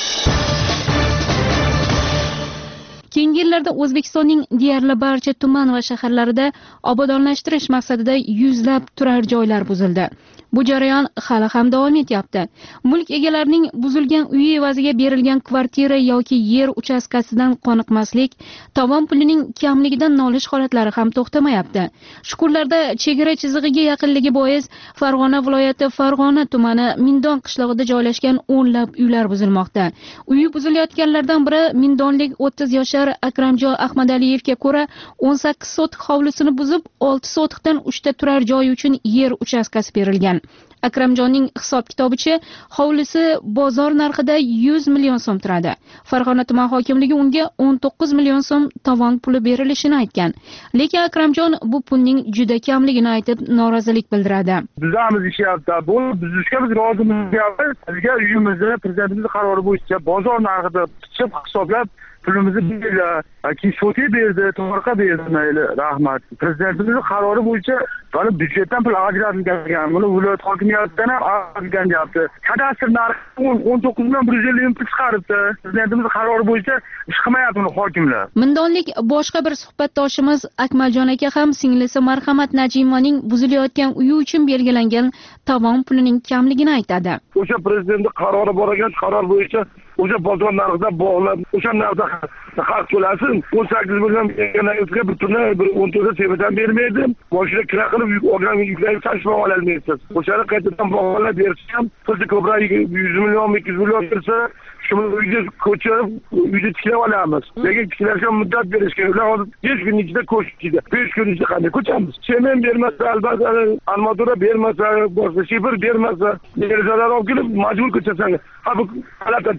Keyingi yillarda O'zbekistonning deyarli barcha tuman va shaharlarida obodonlashtirish maqsadida yuzlab turar joylar buzildi. Bu jarayon hali ham davom etyapti. Mulk egalarining buzilgan uyi evaziga berilgan kvartira yoki yer uchastkasidan qoniqmaslik, tovon pulining kamligidan nolish holatlari ham to'xtamayapti. Shu kunlarda chegara chizig'iga yaqinligi bois Farg'ona viloyati Farg'ona tumani Mindon qishlog'ida joylashgan o'nlab uylar buzilmoqda. Uyi buzilayotganlardan biri mindonlik o'ttiz yoshar Akramjon Ahmadaliyevga ko'ra o'n sakkiz sotik hovlisini buzib, olti sotikdan uchta turar joy uchun yer uchastkasi berilgan. Akramjonning hisob-kitobicha hovlisi bozor narxida yuz million so'm turadi. Farg'ona tuman hokimligi unga o'n to'qqiz million so'm tovon puli berilishini aytgan. Lekin Akramjon bu pulning juda kamligini aytib norozilik bildiradi. Bizamiz ishyapti. Bu buzishga biz rozimiz. Bizga uyimizni prezidentimiz qarori bo'yicha bozor narxida pichib hisoblab pulimizni berdi, keyin shoti berdi, to'g'riqa berdi, mayli, rahmat. Prezidentimizning qarori bo'yicha mana byudjetdan pul ajratilgan, buni viloyat hokimiyatidan ham ajratilgan deyapti. Kadastr narxi o'n to'qqiz million bir yuz ellik pul chiqaribdi. Prezidentimizning qarori bo'yicha ish qilmayapti uni hokimlar. Mindonlik boshqa bir suhbatdoshimiz Akmaljon aka ham singlisi Marhamat Najimovaning buzilayotgan uyi uchun belgilangan tovon pulining kamligini aytadi. O'sha prezidentning qarori bor ekan, qaror bo'yicha o'sha bozor narxida bog'lab, o'sha narxda haq to'lasin. o'n sakkiz million berganingizga butunlay bir o'n to'rt sevadan bermaydim. Mashina kira qilib yuk olgan yuklarni tashlab ololmaysiz. O'shani qaytadan bog'lab bersam, pulni ko'proq yuz million, ikki yuz million bersa, shuni uyga ko'chirib, uyda tiklab olamiz. Lekin tiklarga muddat berish kerak. Ular hozir besh kun ichida ko'chishdi. besh kun ichida qanday ko'chamiz? Semen bermasa, albatta armatura bermasa, boshqa shifr bermasa, derazalar olib kelib majbur ko'chasan. Ha bu holatda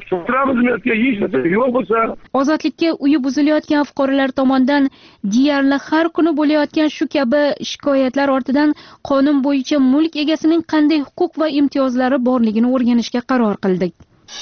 Ozodlikka uyi buzilayotgan fuqarolar tomonidan deyarli har kuni bo'layotgan shu kabi shikoyatlar ortidan qonun bo'yicha mulk egasining qanday huquq va imtiyozlari borligini o'rganishga qaror qildik.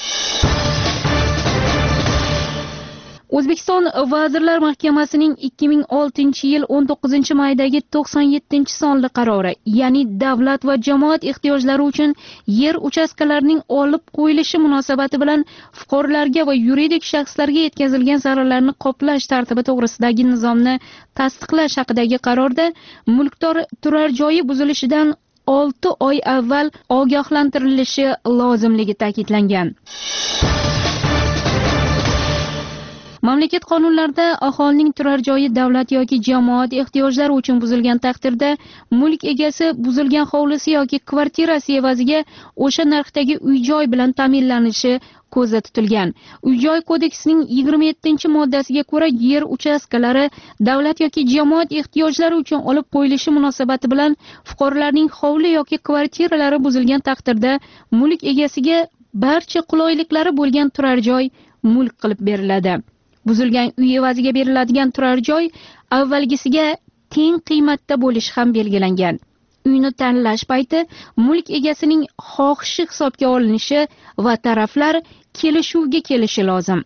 O'zbekiston Vazirlar Mahkamasining ikki ming oltinchi yil o'n to'qqizinchi maydagi to'qson yettinchi sonli qarori, ya'ni davlat va jamoat ehtiyojlari uchun yer uchastkalarining olib qo'yilishi munosabati bilan fuqarolarga va yuridik shaxslarga yetkazilgan zararlarni qoplash tartibi to'g'risidagi nizomni tasdiqlash haqidagi qarorda mulkdor turar joyi buzilishidan olti oy avval ogohlantirilishi lozimligi ta'kidlangan. Mamlakat qonunlarida aholining turar joyi davlat yoki jamoat ehtiyojlari uchun buzilgan taqdirda mulk egasi buzilgan hovlisi yoki kvartirasi evaziga o'sha narxdagi uy-joy bilan ta'minlanishi ko'zda tutilgan. Uy-joy kodeksining yigirma yettinchi moddasiga ko'ra yer uchastkalari davlat yoki jamoat ehtiyojlari uchun olib qo'yilishi munosabati bilan fuqarolarning hovli yoki kvartiralari buzilgan taqdirda mulk egasiga barcha qulayliklari bo'lgan turar joy mulk qilib beriladi. Buzilgan uy evaziga beriladigan turar joy avvalgisiga teng qiymatda bo'lishi ham belgilangan. Uyni tanlash payti mulk egasining xohishi hisobga olinishi va taraflar kelishuvga kelishi lozim.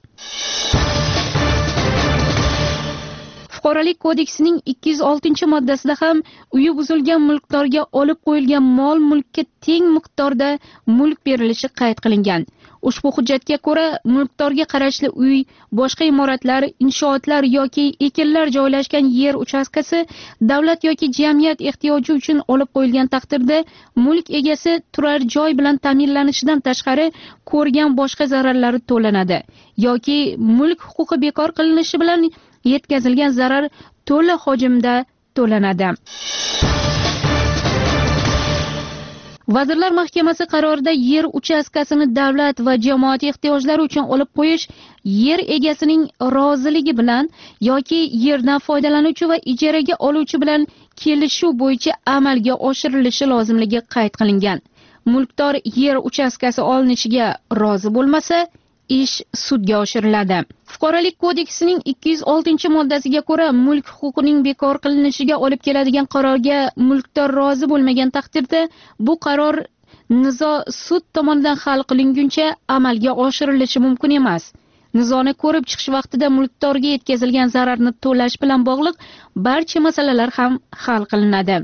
Fuqarolik kodeksining ikki yuz oltinchi moddasida ham uyi buzilgan mulkdorga olib qo'yilgan mol-mulkka teng miqdorda mulk berilishi qayd qilingan. Ushbu hujjatga ko'ra mulkdorga qarashli uy, boshqa imoratlar, inshootlar yoki ekinlar joylashgan yer uchastkasi davlat yoki jamiyat ehtiyoji uchun olib qo'yilgan taqdirda mulk egasi turar joy bilan ta'minlanishidan tashqari ko'rgan boshqa zararlari to'lanadi yoki mulk huquqi bekor qilinishi bilan yetkazilgan zarar to'la hajmda to'lanadi. Vazirlar Mahkamasi qarorida yer uchastkasini davlat va jamoat ehtiyojlari uchun olib qo'yish yer egasining roziligi bilan yoki yerdan foydalanuvchi va ijaraga oluvchi bilan kelishuv bo'yicha amalga oshirilishi lozimligi qayd qilingan. Mulkdor yer uchastkasi olinishiga rozi bo'lmasa, ish sudga oshiriladi. Fuqarolik kodeksining ikki yuz oltinchi moddasiga ko'ra mulk huquqining bekor qilinishiga olib keladigan qarorga mulkdor rozi bo'lmagan taqdirda bu qaror nizo sud tomonidan hal qilinguncha amalga oshirilishi mumkin emas. Nizoni ko'rib chiqish vaqtida mulkdorga yetkazilgan zararni to'lash bilan bog'liq barcha masalalar ham hal qilinadi.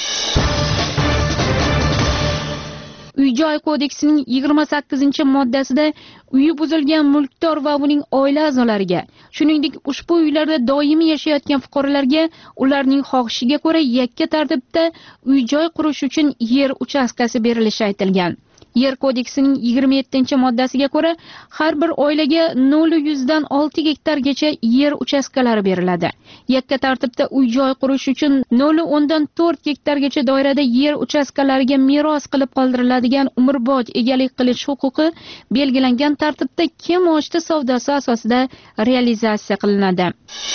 Uy-joy kodeksining yigirma sakkizinchi moddasida uyi buzilgan mulkdor va uning oila a'zolariga, shuningdek ushbu uylarda doimiy yashayotgan fuqarolarga ularning xohishiga ko'ra yakka tartibda uy-joy qurish uchun yer uchastkasi berilishi aytilgan. Yer kodeksining yigirma yettinchi moddasiga ko'ra har bir oilaga nol dan olti gektargacha yer uchastkalari beriladi. Yakka tartibda uy-joy qurish uchun nol dan to'rt gektargacha doirada yer uchastkalariga meros qilib qoldiriladigan umrbod egalik qilish huquqi belgilangan tartibda kim ochdi savdosi asosida realizatsiya qilinadi.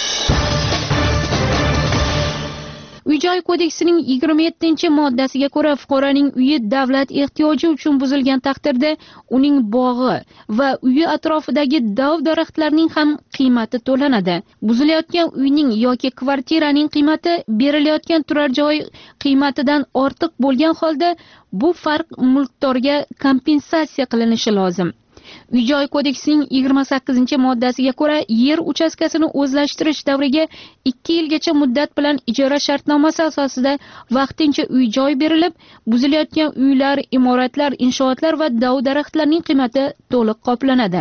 Uy-joy kodeksining yigirma yettinchi moddasiga ko'ra fuqaroning uyi davlat ehtiyoji uchun buzilgan taqdirda uning bog'i va uyi atrofidagi dov-daraxtlarning ham qiymati to'lanadi. Buzilayotgan uyning yoki kvartiraning qiymati berilayotgan turar joy qiymatidan ortiq bo'lgan holda bu farq mulkdorga kompensatsiya qilinishi lozim. Uy-joy kodeksining yigirma sakkizinchi moddasiga ko'ra yer uchastkasini o'zlashtirish davriga ikki yilgacha muddat bilan ijara shartnomasi asosida vaqtincha uy-joy berilib, buzilayotgan uylar, imoratlar, inshootlar va dov-daraxtlarning qiymati to'liq qoplanadi.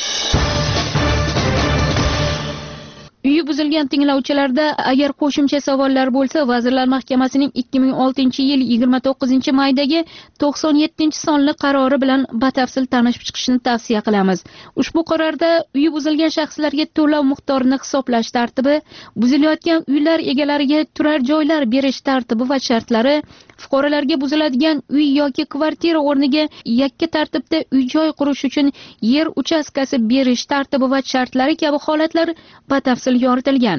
Uyi buzilgan tinglovchilarda agar qo'shimcha savollar bo'lsa, Vazirlar Mahkamasining ikki ming oltinchi yil yigirma to'qqizinchi maydagi to'qson yettinchi sonli qarori bilan batafsil tanishib chiqishni tavsiya qilamiz. Ushbu qarorda uyi buzilgan shaxslarga to'lov miqdorini hisoblash tartibi, buzilayotgan uylar egalariga turar joylar berish tartibi va shartlari, fuqarolarga buziladigan uy yoki kvartira o'rniga yakka tartibda uy-joy qurish uchun yer uchastkasi berish tartibi va shartlari kabi holatlar batafsil yoritilgan.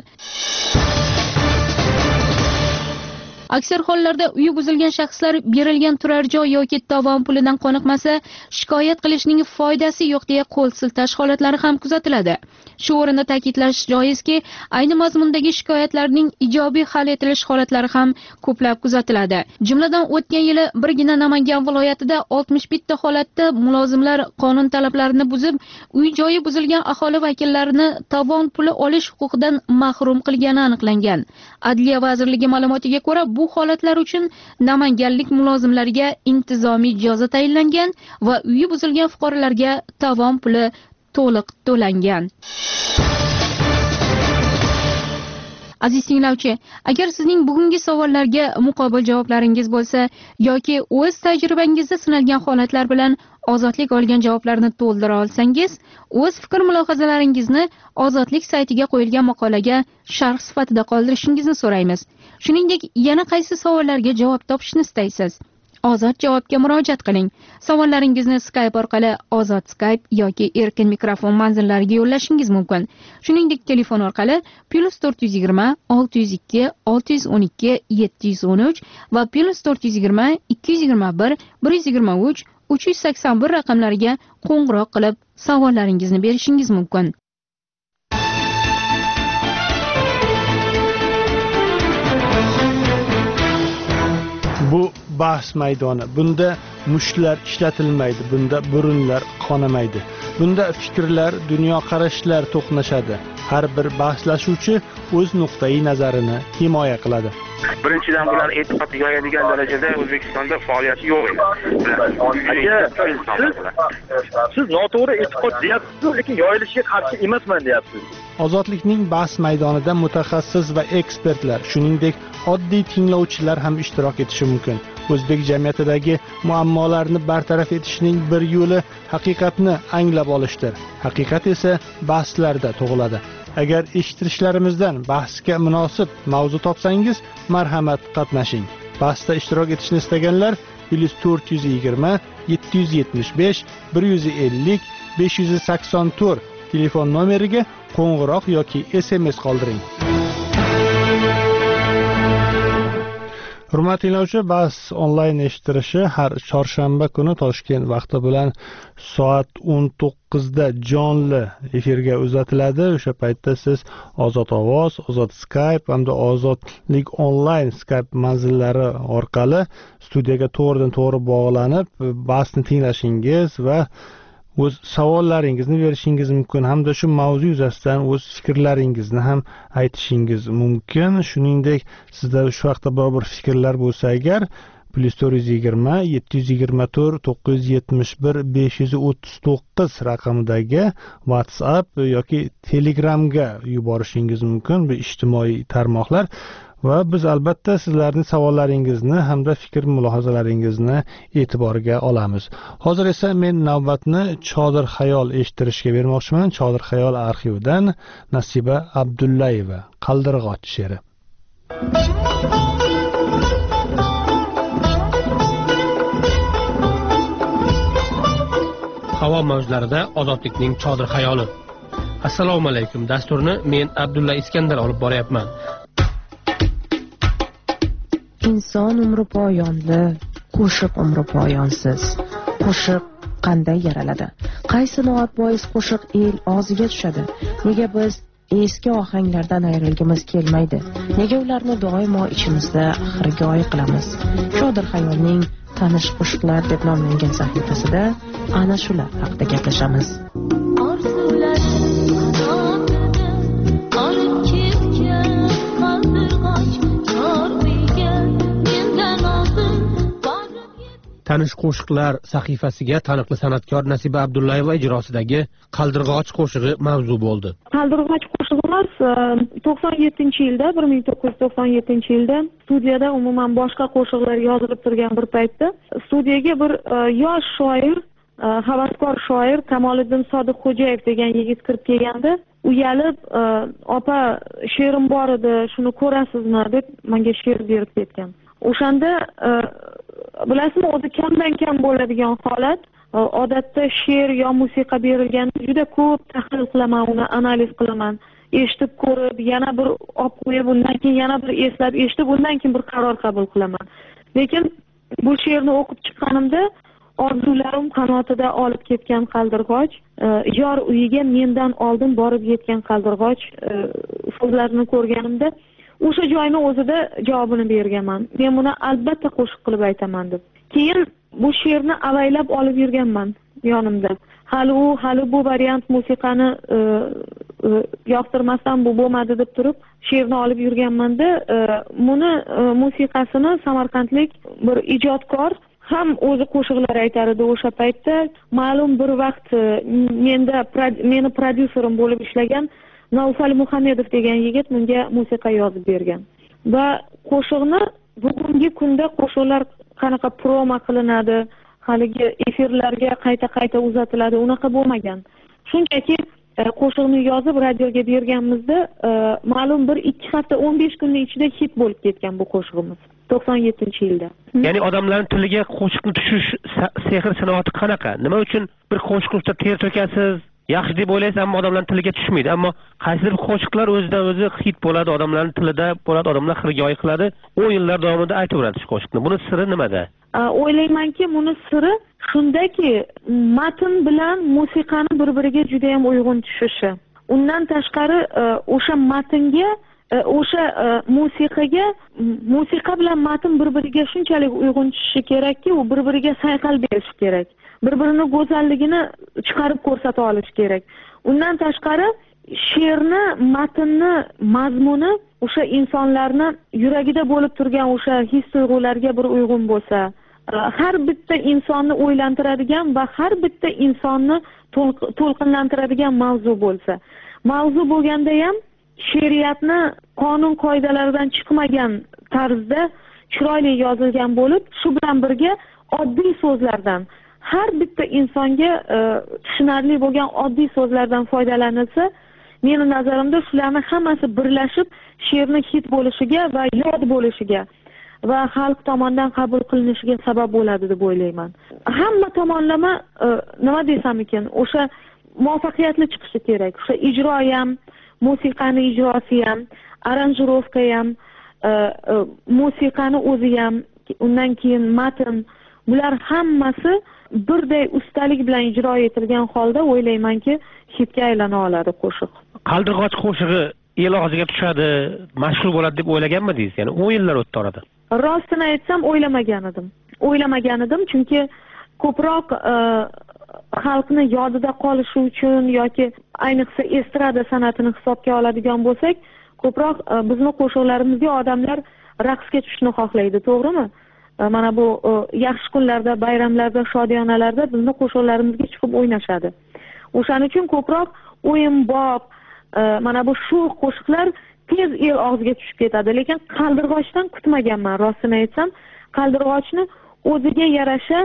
Aksar hollarda uyi buzilgan shaxslar berilgan turar joy yoki tovon pulidan qoniqmasa, shikoyat qilishning foydasi yo'q deya qo'l siltash holatlari ham kuzatiladi. Shu o'rinda ta'kidlash joizki, ayni mazmundagi shikoyatlarning ijobiy hal etilish holatlari ham ko'plab kuzatiladi. Jumladan o'tgan yili birgina Namangan viloyatida oltmish bitta holatda mulozimlar qonun talablarini buzib, uy-joyi buzilgan aholi vakillarini tovon puli olish huquqidan mahrum qilgani aniqlangan. Adliya vazirligi ma'lumotiga ko'ra, bu holatlar uchun namanganlik mulozimlarga intizomiy jazo tayinlangan va uyi buzilgan fuqarolarga tovon puli to'liq to'langan. Aziz tinglovchi, agar sizning bugungi savollarga muqobil javoblaringiz bo'lsa yoki o'z tajribangizda sinalgan holatlar bilan ozodlik olgan javoblarni to'ldira olsangiz, o'z fikr mulohazalaringizni ozodlik saytiga qo'yilgan maqolaga sharh sifatida qoldirishingizni so'raymiz. Shuningdek, yana qaysi savollarga javob topishni istaysiz? Ozod javobga murojaat qiling. Savollaringizni Skype orqali Ozod Skype yoki erkin mikrofon manzillariga yo'llashingiz mumkin. Shuningdek, telefon orqali plus to'rt yuz yigirma olti yuz ikki olti yuz o'n ikki yetti yuz o'n uch va plus to'rt yuz yigirma ikki yuz yigirma bir bir yuz yigirma uch uch yuz sakson bir raqamlariga qo'ng'iroq qilib savollaringizni berishingiz mumkin. Bu bahs maydoni. Bunda mushlar ishlatilmaydi, bunda burunlar qonamaydi. Bunda fikrlar, dunyoqarashlar to'qnashadi. Har bir bahslashuvchi o'z nuqtai nazarini himoya qiladi. Birinchidan bular e'tiqodni yoyadigan darajada O'zbekistonda faoliyati yo'q edi. Siz noto'g'ri e'tiqod deyapsiz, lekin yoyilishiga qarshi emasman deyapsiz. Ozodlikning bahs maydonida mutaxassis va ekspertlar, shuningdek oddiy tinglovchilar ham ishtirok etishi mumkin. O'zbek jamiyatidagi muammolarni bartaraf etishning bir yo'li haqiqatni anglab olishdir. Haqiqat esa bahslarda tug'iladi. Agar eshittirishlarimizdan bahsga munosib mavzu topsangiz, marhamat qatnashing. Bahsda ishtirok etishni istaganlar plus to'rt yuz yigirma yetti yuz yetmish besh bir yuz ellik besh yuz sakson to'rt telefon nomeriga qo'ng'iroq yoki S M S qoldiring. Hurmatli tinglovchi, bahs onlayn eshittirishi har chorshanba kuni Toshkent vaqti bilan soat o'n to'qqizda jonli efirga uzatiladi. O'sha paytda siz Ozod ovoz, Ozod Skype hamda Ozodlik onlayn Skype manzillari orqali studiyaga to'g'ridan to'g'ri bog'lanib, bahsni tinglashingiz va o'z savollaringizni berishingiz mumkin, hamda shu mavzu yuzasidan o'z fikrlaringizni ham aytishingiz mumkin. Shuningdek, sizda shu vaqtda biror bir fikrlar bo'lsa agar plus to'rt yuz yigirma yetti yuz yigirma to'rt to'qqiz yuz yetmish bir besh yuz o'ttiz to'qqiz raqamidagi WhatsApp yoki Telegramga yuborishingiz mumkin. Bu ijtimoiy tarmoqlar. Va biz albatta sizlarning savollaringizni hamda fikr mulohazalaringizni e'tiborga olamiz. Hozir esa men navbatni Chodir Xayol eshittirishga bermoqchiman. Chodir Xayol arxividan Nasiba Abdullayeva, Qaldirg'och she'ri. Havo mavjlarida ozodlikning Chodir Xayoli. Assalomu alaykum. Dasturni men Abdulla Iskandar olib boryapman. Inson umri poyonli, qo'shiq umri poyonsiz. Qo'shiq qanday yaraladi? Qaysi noat bois qo'shiq el og'ziga tushadi? Nega biz eski ohanglardan ayrilgimiz kelmaydi? Nega ularni doimo ichimizda xirgoyi qilamiz? Chodir Xayolning tanish qo'shiqlar deb nomlangan sahifasida ana shular haqida gaplashamiz. Tanish qo'shiqlar sahifasiga taniqli san'atkor Nasiba Abdullayeva ijrosidagi Qaldirg'och qo'shig'i mavzu bo'ldi. Qaldirg'och qo'shig'imiz to'qson yettinchi yilda, bir ming to'qqiz yuz to'qson yettinchi yilda studiyada umuman boshqa qo'shiqlar yozilib turgan bir paytda studiyaga bir yosh shoir, havaskor shoir Kamoliddin Sodiqxo'jayev degan yigit kirib kelganda, uyalib, "Opa, she'rim bor edi, shuni ko'rasizmi?" deb menga she'r berib ketgan. O'shanda bilasizmi, o'zi kamdan kam bo'ladigan holat, odatda she'r yo musiqa berilganda juda ko'p tahlil qilaman, uni analiz qilaman, eshitib ko'rib, yana bir olib qo'yib, undan keyin yana bir eslab eshitib, undan keyin bir qaror qabul qilaman. Lekin bu she'rni o'qib chiqqanimda orzularim qanotida olib ketgan qaldirg'och, yor uyiga mendan oldin borib yetgan qaldirg'och so'zlarini ko'rganimda o'sha joyni o'zida javobini berganman. Men buni albatta qo'shiq qilib aytaman deb. Keyin bu she'rni avaylab olib yurganman yonimda. Hali u, hali bu variant musiqani e, e, yoqtirmasdan bu bo'lmadi deb turib, she'rni olib yurganmanda, e, buni e, musiqasini samarqandlik bir ijodkor ham o'zi qo'shiqlar aytar edi o'sha paytda. Ma'lum bir vaqt menda meni prodyuserim bo'lib ishlagan Naufal Muhammedov degan yigit bunga musiqa yozib bergan. Va qo'shiqni bugungi kunda qo'shiqlar qanaqa promo qilinadi, haligi efirlarga qayta-qayta uzatiladi, unaqa bo'lmagan. Shunchaki qo'shiqni yozib radioga berganimizda ma'lum bir ikki hafta o'n besh kunning ichida hit bo'lib ketgan bu qo'shig'imiz to'qson yettinchi yilda. Ya'ni odamlarning tiliga qo'shiqni tushish sehr sanoati qanaqa? Nima uchun bir qo'shiqda ter to'kasiz, yaxshi deb o'ylaysiz, ammo odamlarning tiliga tushmaydi. Ammo qaysidir qo'shiqlar o'zidan o'zi hit bo'ladi, odamlarning tilida bo'ladi, odamlar xirgoyi qiladi, o'n yillar davomida aytaveradi shu qo'shiqni. Buni siri nimada? O'ylaymanki, buni siri shundaki, matn bilan musiqani bir-biriga juda ham uyg'un tushishi. Undan tashqari o'sha matnga, o'sha musiqaga, musiqa bilan matn bir-biriga shunchalik uyg'un tushishi kerakki, u bir-biriga sayqal berishi kerak. Bir-birini go'zalligini chiqarib ko'rsata olish kerak. Undan tashqari she'rni, matnni mazmuni o'sha insonlarni yuragida bo'lib turgan o'sha his-tuyg'ularga bir uyg'un bo'lsa, har bitta insonni o'ylantiradigan va har bitta insonni to'lqinlantiradigan mavzu bo'lsa. Mavzu bo'lganda ham she'riyatni qonun qoidalaridan chiqmagan tarzda chiroyli yozilgan bo'lib, shu bilan birga oddiy so'zlardan, har bitta insonga tushunarli bo'lgan oddiy so'zlardan foydalanilsa, meni nazarimda shularning hammasi birlashib she'rni hit bo'lishiga va yod bo'lishiga va xalq tomonidan qabul qilinishiga sabab bo'ladi deb o'ylayman. Hamma tomonlama nima desam ekan, o'sha muvaffaqiyatli chiqishi kerak. O'sha ijro ham, musiqani ijrosi ham, aranjirovka ham, musiqani o'zi ham, undan keyin matn, bular hammasi birday ustalik bilan ijro etilgan holda o'ylaymanki, hitga aylana oladi qo'shiq. Qaldirg'och qo'shig'i el og'ziga tushadi, mashhur bo'ladi deb o'ylaganmidingiz? Ya'ni o'n yillar o'tdi orada. Rostini aytsam, o'ylamagan edim. O'ylamagan edim, chunki ko'proq xalqni yodida qolishi uchun yoki ayniqsa estrada san'atini hisobga oladigan bo'lsak, ko'proq bizning qo'shiqlarimizga odamlar raqsga tushishni xohlaydi, to'g'rimi? Mana bu yaxshi kunlarda, bayramlarda, shodiyonalarda bizning qo'shiqlarimizga chiqib o'ynashadi. O'shaning uchun ko'proq o'yinbob, mana bu sho'x qo'shiqlar tez el og'ziga tushib ketadi. Lekin qaldirg'ochdan kutmaganman, rostini aytsam. Qaldirg'ochni o'ziga yarasha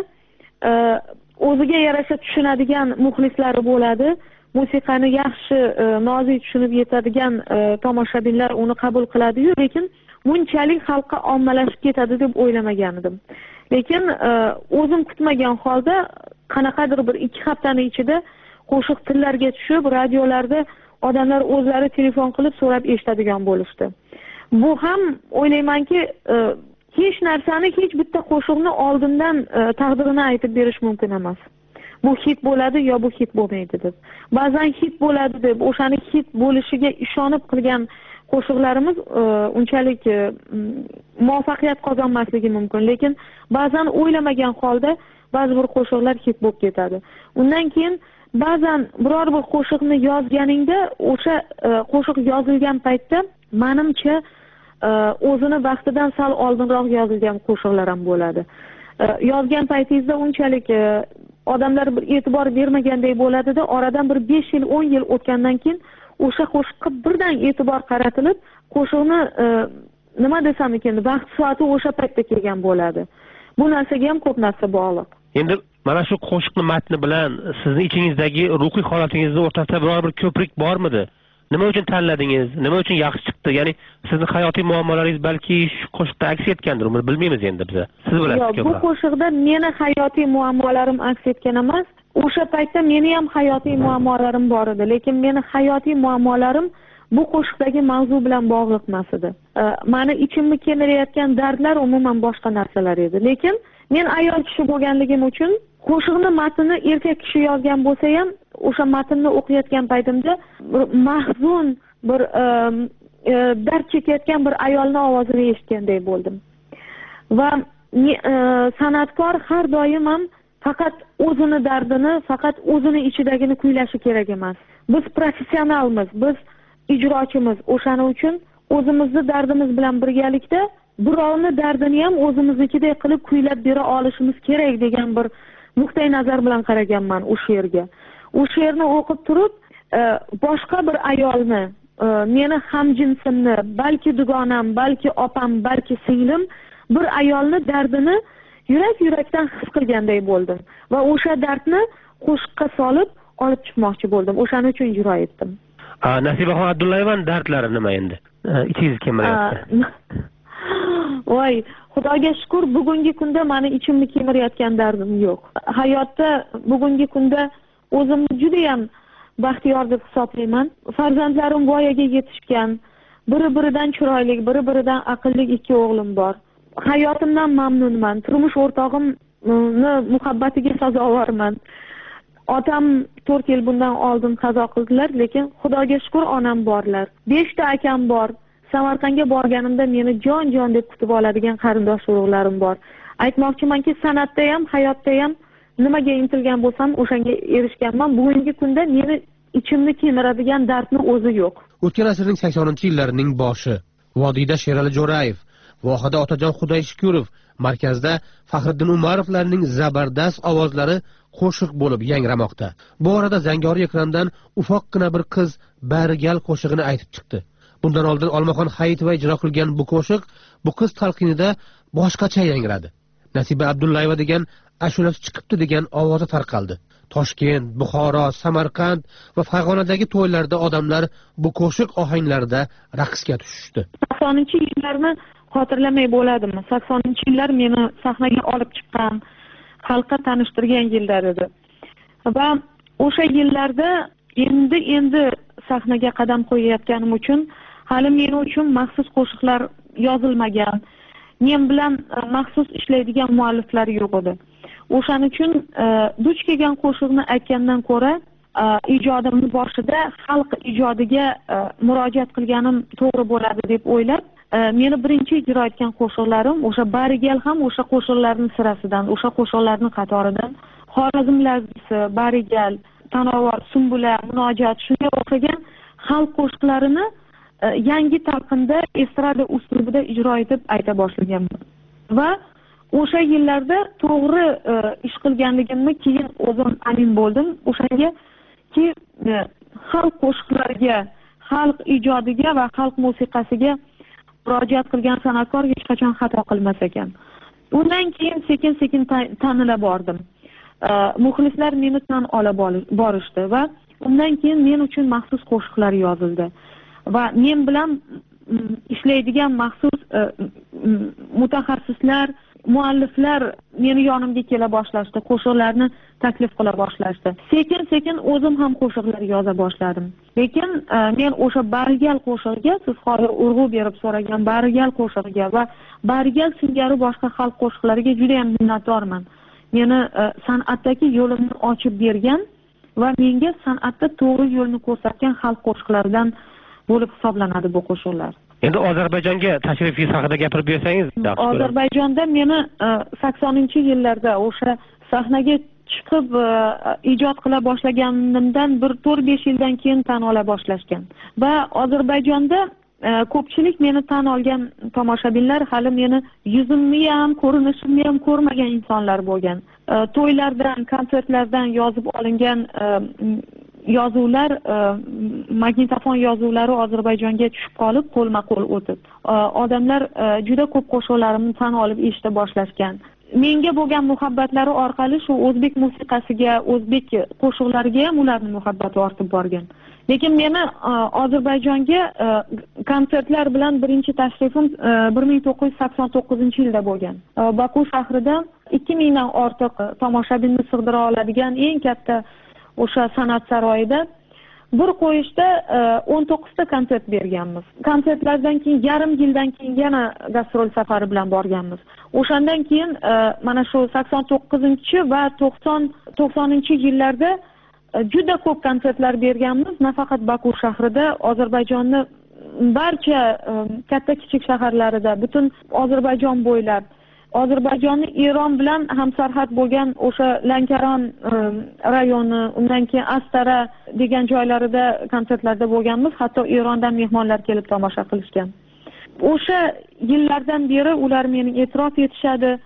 o'ziga yarasha tushunadigan muxlislari bo'ladi. Musiqani yaxshi, nozik tushunib yetadigan tomoshabinlar uni qabul qiladi-yu, lekin bunchalik xalqqa ommalashib ketadi deb o'ylamagan edim. Lekin o'zim kutmagan holda qanaqadir bir ikki haftaning ichida qo'shiq tillarga tushib, radiolarda odamlar o'zlari telefon qilib so'rab eshitadigan bo'lishdi. Bu ham o'ylaymanki, hech narsani, hech bitta qo'shiqni oldindan taqdirini aytib berish mumkin emas. Bu hit bo'ladi yo bu hit bo'lmaydi deb. Ba'zan hit bo'ladi deb o'shani hit bo'lishiga ishonib qilgan qo'shiqlarimiz unchalik muvaffaqiyat qozonmasligi mumkin, lekin ba'zan o'ylamagan holda ba'zi bir qo'shiqlar hit bo'lib ketadi. Undan keyin ba'zan biror bir qo'shiqni yozganingda, o'sha qo'shiq yozilgan paytda menimcha o'zini vaqtidan sal oldinroq yozilgan qo'shiqlar ham bo'ladi. Yozgan paytingizda unchalik odamlar bir e'tibor bermaganday bo'ladida, oradan bir besh yil, o'n yil o'tgandan keyin o'sha qo'shiqqa birdan e'tibor qaratilib, qo'shiqni nima desam ekan, vaqt soati o'sha paytda kelgan bo'ladi. Bu narsaga ham ko'p narsa bog'liq. Endi mana shu qo'shiqni matni bilan sizning ichingizdagi ruhiy holatingizni o'rtasida biror bir ko'prik bormidi? Nima uchun tanladingiz? Nima uchun yaxshi chiqdi? Ya'ni sizning hayotiy muammolaringiz balki shu qo'shiqda aks etgandir, uni bilmaymiz endi biz. Siz bilasiz ko'proq. Bu qo'shiqda meni hayotiy muammolarim aks etgan emas. O'sha paytda meni ham hayotiy muammolarim bor edi, lekin meni hayotiy muammolarim bu qo'shiqdagi mavzu bilan bog'liq emas edi. Meni ichimni kemirayotgan dardlar umuman boshqa narsalar edi. Lekin men ayol kishi bo'lganligim uchun qo'shiqni matnini erkak kishi yozgan bo'lsa ham, o'sha matnni o'qiyotgan paytimda bir mahzun, bir dard chekayotgan bir ayolning ovozini eshitganday bo'ldim. Va san'atkor har doim ham faqat o'zini dardini, faqat o'zini ichidagini kuylashi kerak emas. Biz professionalmiz, biz ijrochimiz. O'shaning uchun o'zimizni dardimiz bilan birgalikda birovni dardini ham o'zimiznikidek qilib kuylab bera olishimiz kerak degan bir nuqtai nazar bilan qaraganman u she'rga. U she'rni o'qib turib, boshqa bir ayolni, meni hamjinsimni, balki dugonam, balki opam, balki singlim bir ayolni dardini yurak yurakdan his qilganday bo'ldim va o'sha dardni qo'shiqqa solib olib chiqmoqchi bo'ldim. O'shaning uchun ijro etdim. Nasibaxon Abdullayevaning dardlari nima endi? Ichingiz kemiryapti. Voy, Xudoga shukr, bugungi kunda meni ichimni kemirayotgan dardim yo'q. Hayotda bugungi kunda o'zimni juda ham baxtiyor deb hisoblayman. Farzandlarim voyaga yetishgan, biri-biridan chiroyli, biri-biridan aqlli ikki o'g'lim bor. Hayotimdan mamnunman. Turmush o'rtog'imni muhabbatiga sazovorman. Otam to'rt yil bundan oldin qazo qildilar, lekin Xudoga shukr onam borlar. besh ta akam bor. Samarqandga borganimda meni jon-jon deb kutib oladigan qarindosh urug'larim bor. Aytmoqchimanki, san'atda ham, hayotda ham nimaga intilgan bo'lsam, o'shanga erishganman. Bugungi kunda meni ichimni kemiradigan dardni o'zi yo'q. O'tgan asrning saksoninchi yillarining boshi. Vodiyda Sherali Jo'rayev, vohada Otajon Xudoyshukurov, markazda Faxriddin Umarovlarning zabardast ovozlari qo'shiq bo'lib yangramoqda. Bu orada zangori ekrandan ufoqqina bir qiz barigal qo'shig'ini aytib chiqdi. Bundan oldin Olmaxon Hayitova ijro qilgan bu qo'shiq bu qiz talqinida boshqacha yangradi. Nasiba Abdullayeva degan ashulasi chiqibdi degan ovozi tarqaldi. Toshkent, Buxoro, Samarqand va Farg'onadagi to'ylarda odamlar bu qo'shiq ohanglarida raqsga tushishdi. saksoninchi yillarni xotirlamay bo'ladimi? saksoninchi yillar meni sahnaga olib chiqqan, xalqqa tanishtirgan yillar edi. Va o'sha yillarda endi endi sahnaga qadam qo'yayotganim uchun hali men uchun maxsus qo'shiqlar yozilmagan, men bilan maxsus ishlaydigan mualliflar yo'q edi. O'shaning uchun duch kelgan qo'shiqni aytgandan ko'ra ijodimni boshida xalq ijodiga murojaat qilganim to'g'ri bo'ladi deb o'ylab, meni birinchi ijro etgan qo'shiqlarim o'sha barigal ham o'sha qo'shiqlarning sirasidan, o'sha qo'shiqlarning qatoridan Xorazm lazgisi, barigal, tanovor, sumbula, munojaat shunga o'xshagan xalq qo'shiqlarini yangi talqinda estrada uslubida ijro etib ayta boshlaganman. Va o'sha yillarda to'g'ri ish qilganligimni keyin o'zim amin bo'ldim. O'shanga ki xalq qo'shiqlariga, xalq ijodiga va xalq musiqasiga murojaat qilgan san'atkor hech qachon xato qilmas ekan. Undan keyin sekin-sekin tanila bordim. Muxlislar meni tan ola borishdi va undan keyin men uchun maxsus qo'shiqlar yozildi. Va men bilan ishlaydigan maxsus mutaxassislar, mualliflar meni yonimga kela boshlashdi, qo'shiqlarni taklif qila boshlashdi. Sekin-sekin o'zim ham qo'shiqlar yoza boshladim. Lekin men o'sha barigal qo'shig'iga, siz hozir urg'u berib so'ragan barigal qo'shig'iga va barigal singari boshqa xalq qo'shiqlariga juda ham minnatdorman. Meni san'atdagi yo'limni ochib bergan va menga san'atda to'g'ri yo'lni ko'rsatgan xalq qo'shiqlaridan bo'lib hisoblanadi bu qo'shiqlar. Endi Ozarbayjonga tashrifingiz haqida gapirib bersangiz yaxshi bo'lardi. Ozarbayjonda meni saksoninchi yillarda o'sha sahnaga chiqib ijod qila boshlaganimdan bir to'rt besh yildan keyin tan ola boshlashgan. Va Ozarbayjonda ko'pchilik meni tan olgan tomoshabinlar hali meni yuzimni ham, ko'rinishimni ham ko'rmagan insonlar bo'lgan. To'ylardan, konsertlardan yozib olingan yozuvlar, magnitofon yozuvlari Ozarbayjonga tushib qolib, qo'lma-qo'l o'tib. Odamlar juda ko'p qo'shiqlarimni tan olib eshita boshlashgan. Menga bo'lgan muhabbatlari orqali shu o'zbek musiqasiga, o'zbek qo'shiqlariga ham ularning muhabbati ortib borgan. Lekin meni Ozarbayjonga konsertlar bilan birinchi tashrifim bir ming to'qqiz yuz sakson to'qqizinchi yilda bo'lgan. Baku shahrida ikki mingdan ortiq tomoshabinni sig'dira oladigan eng katta o'sha san'at saroyida bir qo'yishda o'n to'qqizta konsert berganmiz. Konsertlardan keyin yarim yildan keyin yana gastrol safari bilan borganmiz. O'shandan keyin mana shu sakson to'qqizinchi va to'qson to'qsoninchi yillarda juda ko'p konsertlar berganmiz. Nafaqat Baku shahrida, Ozarbayjonni barcha katta kichik shaharlarida, butun Ozarbayjon bo'ylab, Ozarbayjonni Eron bilan hamsarhad bo'lgan o'sha Lankaron rayoni, undan keyin Astara degan joylarida konsertlarda bo'lganmiz. Hatto Erondan mehmonlar kelib tomosha qilishgan. O'sha yillardan beri ular meni e'tirof etishadi.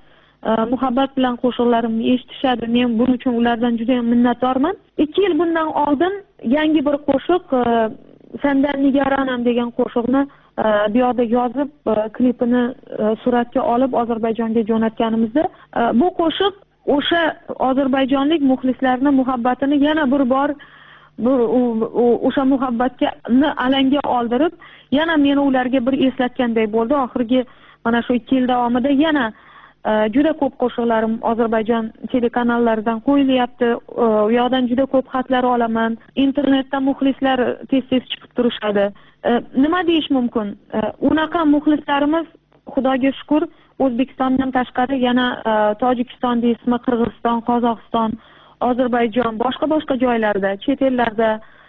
muhabbat bilan qo'shiqlarimni eshitishadi. Men buning uchun ulardan juda ham minnatdorman. ikki yil bundan oldin yangi bir qo'shiq Sendan nigoranam degan qo'shiqni bu yerda yozib, klipini suratga olib Ozarbayjonga jo'natganimizda bu qo'shiq o'sha ozarbayjonlik muxlislarni muhabbatini yana bir bor o'sha muhabbatga alanga oldirib, yana meni ularga bir eslatganday bo'ldi. Oxirgi mana shu ikki yil davomida yana juda ko'p qo'shiqlarim Ozarbayjon telekanallaridan qo'yilyapti. U yoqdan juda ko'p xatlar olaman. Internetda muxlislar tez-tez chiqib turishadi. Nima deyish mumkin? Unaqa muxlislarimiz Xudoga shukr O'zbekistondan tashqari yana Tojikiston deysizmi, Qirg'iziston, Qozog'iston, Ozarbayjon, boshqa-boshqa joylarda, chet ellarda,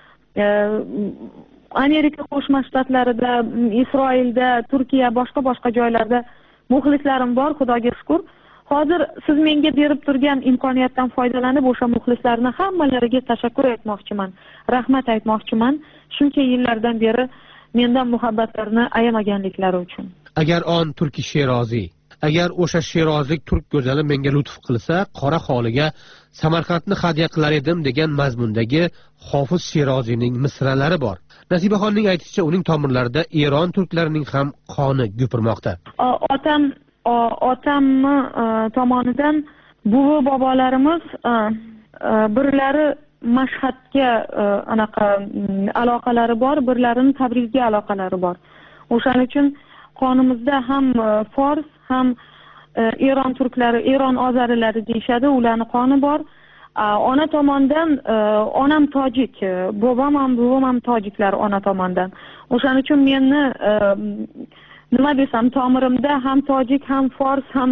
Amerika Qo'shma Shtatlarida, Isroilda, Turkiya, boshqa-boshqa joylarda muxlislarim bor, Xudoga shukr. Hozir siz menga berib turgan imkoniyatdan foydalanib o'sha muxlislarni hammalariga tashakkur aytmoqchiman, rahmat aytmoqchiman. Shuncha yillardan beri mendan muhabbatlarini ayamaganliklari uchun. Agar on turki sherozi, agar o'sha sherozlik turk go'zali menga lutf qilsa, qora holiga Samarqandni hadya qilar edim degan mazmundagi Hofiz Sherozining misralari bor. Nasibaxonning aytishicha, uning tomirlarida Eron turklarining ham qoni gupirmoqda. Otam otamni tomonidan buvi bobolarimiz birlari Mashhadga anaqa aloqalari bor, birlarini Tabrizga aloqalari bor. O'shaning uchun qonimizda ham fors, ham Eron turklari, Eron ozarilari deyshadi, ularning qoni bor. Ona tomonidan onam tojik, bobom ham, buvam ham tojiklar ona tomonidan. O'shaning uchun meni nima desam, tomirimda ham tojik, ham fors, ham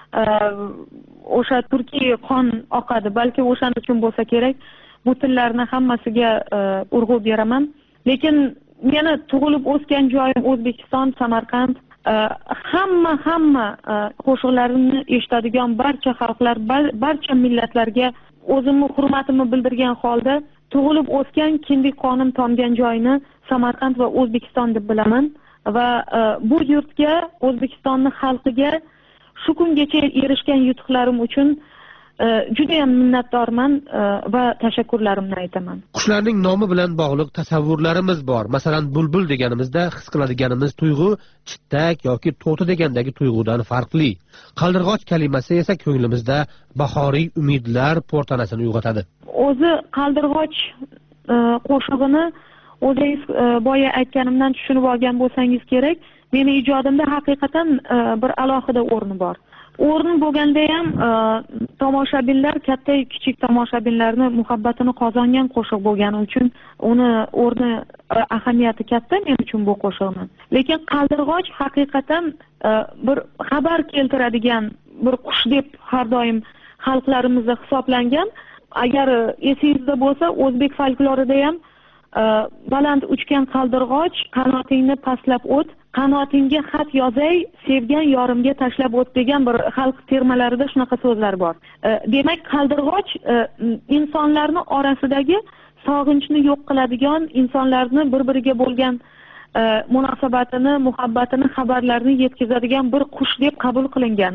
o'sha turkiy qon oqadi. Balki o'shaning uchun bo'lsa kerak, bu tillarni hammasiga urg'u beraman. Lekin meni tug'ilib o'sgan joyim O'zbekiston, Samarqand. Hamma hamma qo'shiqlarimni eshitadigan barcha xalqlar, barcha millatlarga o'zimni hurmatimni bildirgan holda tug'ilib o'sgan, kindik qonim tomgan joyni Samarqand va O'zbekiston deb bilaman va bu yurtga, O'zbekistonning xalqiga shu kungacha erishgan yutuqlarim uchun juda ham minnatdorman va tashakkurlarimni aytaman. Qushlarning nomi bilan bog'liq tasavvurlarimiz bor. Masalan, bulbul deganimizda his qiladiganimiz tuyg'u chittak yoki to'ti degandagi tuyg'udan farqli. Qaldirg'och kalimasi esa ko'nglimizda bahoriy umidlar po'rtanasini uyg'otadi. O'zi qaldirg'och qo'shig'ini o'zingiz boya aytganimdan tushunib olgan bo'lsangiz kerak, meni ijodimda haqiqatan bir alohida o'rni bor. O'rni bo'lganda ham tomoshabinlar, katta kichik tomoshabinlarni muhabbatini qozongan qo'shiq bo'lgani uchun uni o'rni, ahamiyati katta men uchun bu qo'shiqni. Lekin qaldirg'och haqiqatan bir xabar keltiradigan bir qush deb har doim xalqlarimizda hisoblangan. Agar esingizda bo'lsa, o'zbek folklorida ham baland uchgan qaldirg'och, qanotingni pastlab o't, qanotingga xat yozay, sevgan yorimga tashlab o't degan bir xalq termalarida shunaqa so'zlar bor. Demak, qaldirg'och insonlarning orasidagi sog'inchni yo'q qiladigan, insonlarni bir-biriga bo'lgan munosabatini, muhabbatini, xabarlarini yetkazadigan bir qush deb qabul qilingan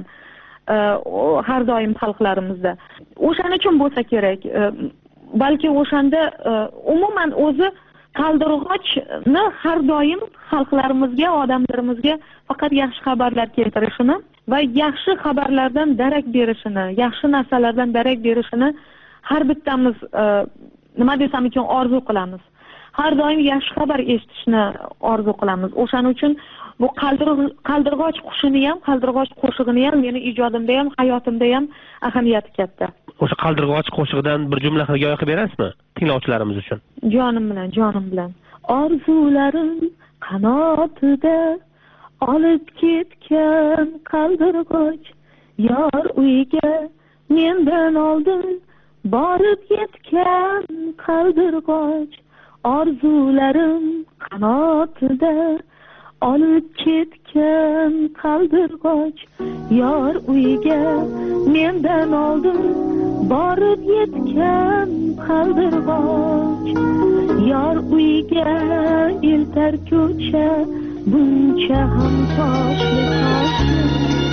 har doim xalqlarimizda. O'shaning uchun bo'lsa kerak, balki o'shanda umuman o'zi qaldirg'ochni har doim xalqlarimizga, odamlarimizga faqat yaxshi xabarlar keltirishini va yaxshi xabarlardan darak berishini, yaxshi narsalardan darak berishini har bittamiz nima desam ekan orzu qilamiz. Har doim yaxshi xabar eshitishni orzu qilamiz. O'shaning uchun bu qaldirg'och qushini ham, qaldirg'och qo'shig'ini ham meni ijodimda ham, hayotimda ham ahamiyati katta. O'sha qaldirg'och qo'shig'idan bir jumla hikoya qilib berasizmi tinglovchilarimiz uchun? Jonim bilan, jonim bilan. Orzularim qanotida olib ketgan qaldirg'och, yor uyiga mendan oldin borib yetgan qaldirg'och, orzularim qanotida olib ketgan qaldirg'och, yor uyiga mendan oldin borib yetgan qaldirg'och, yor uyiga eltar ko'cha buncha ham toshli toshli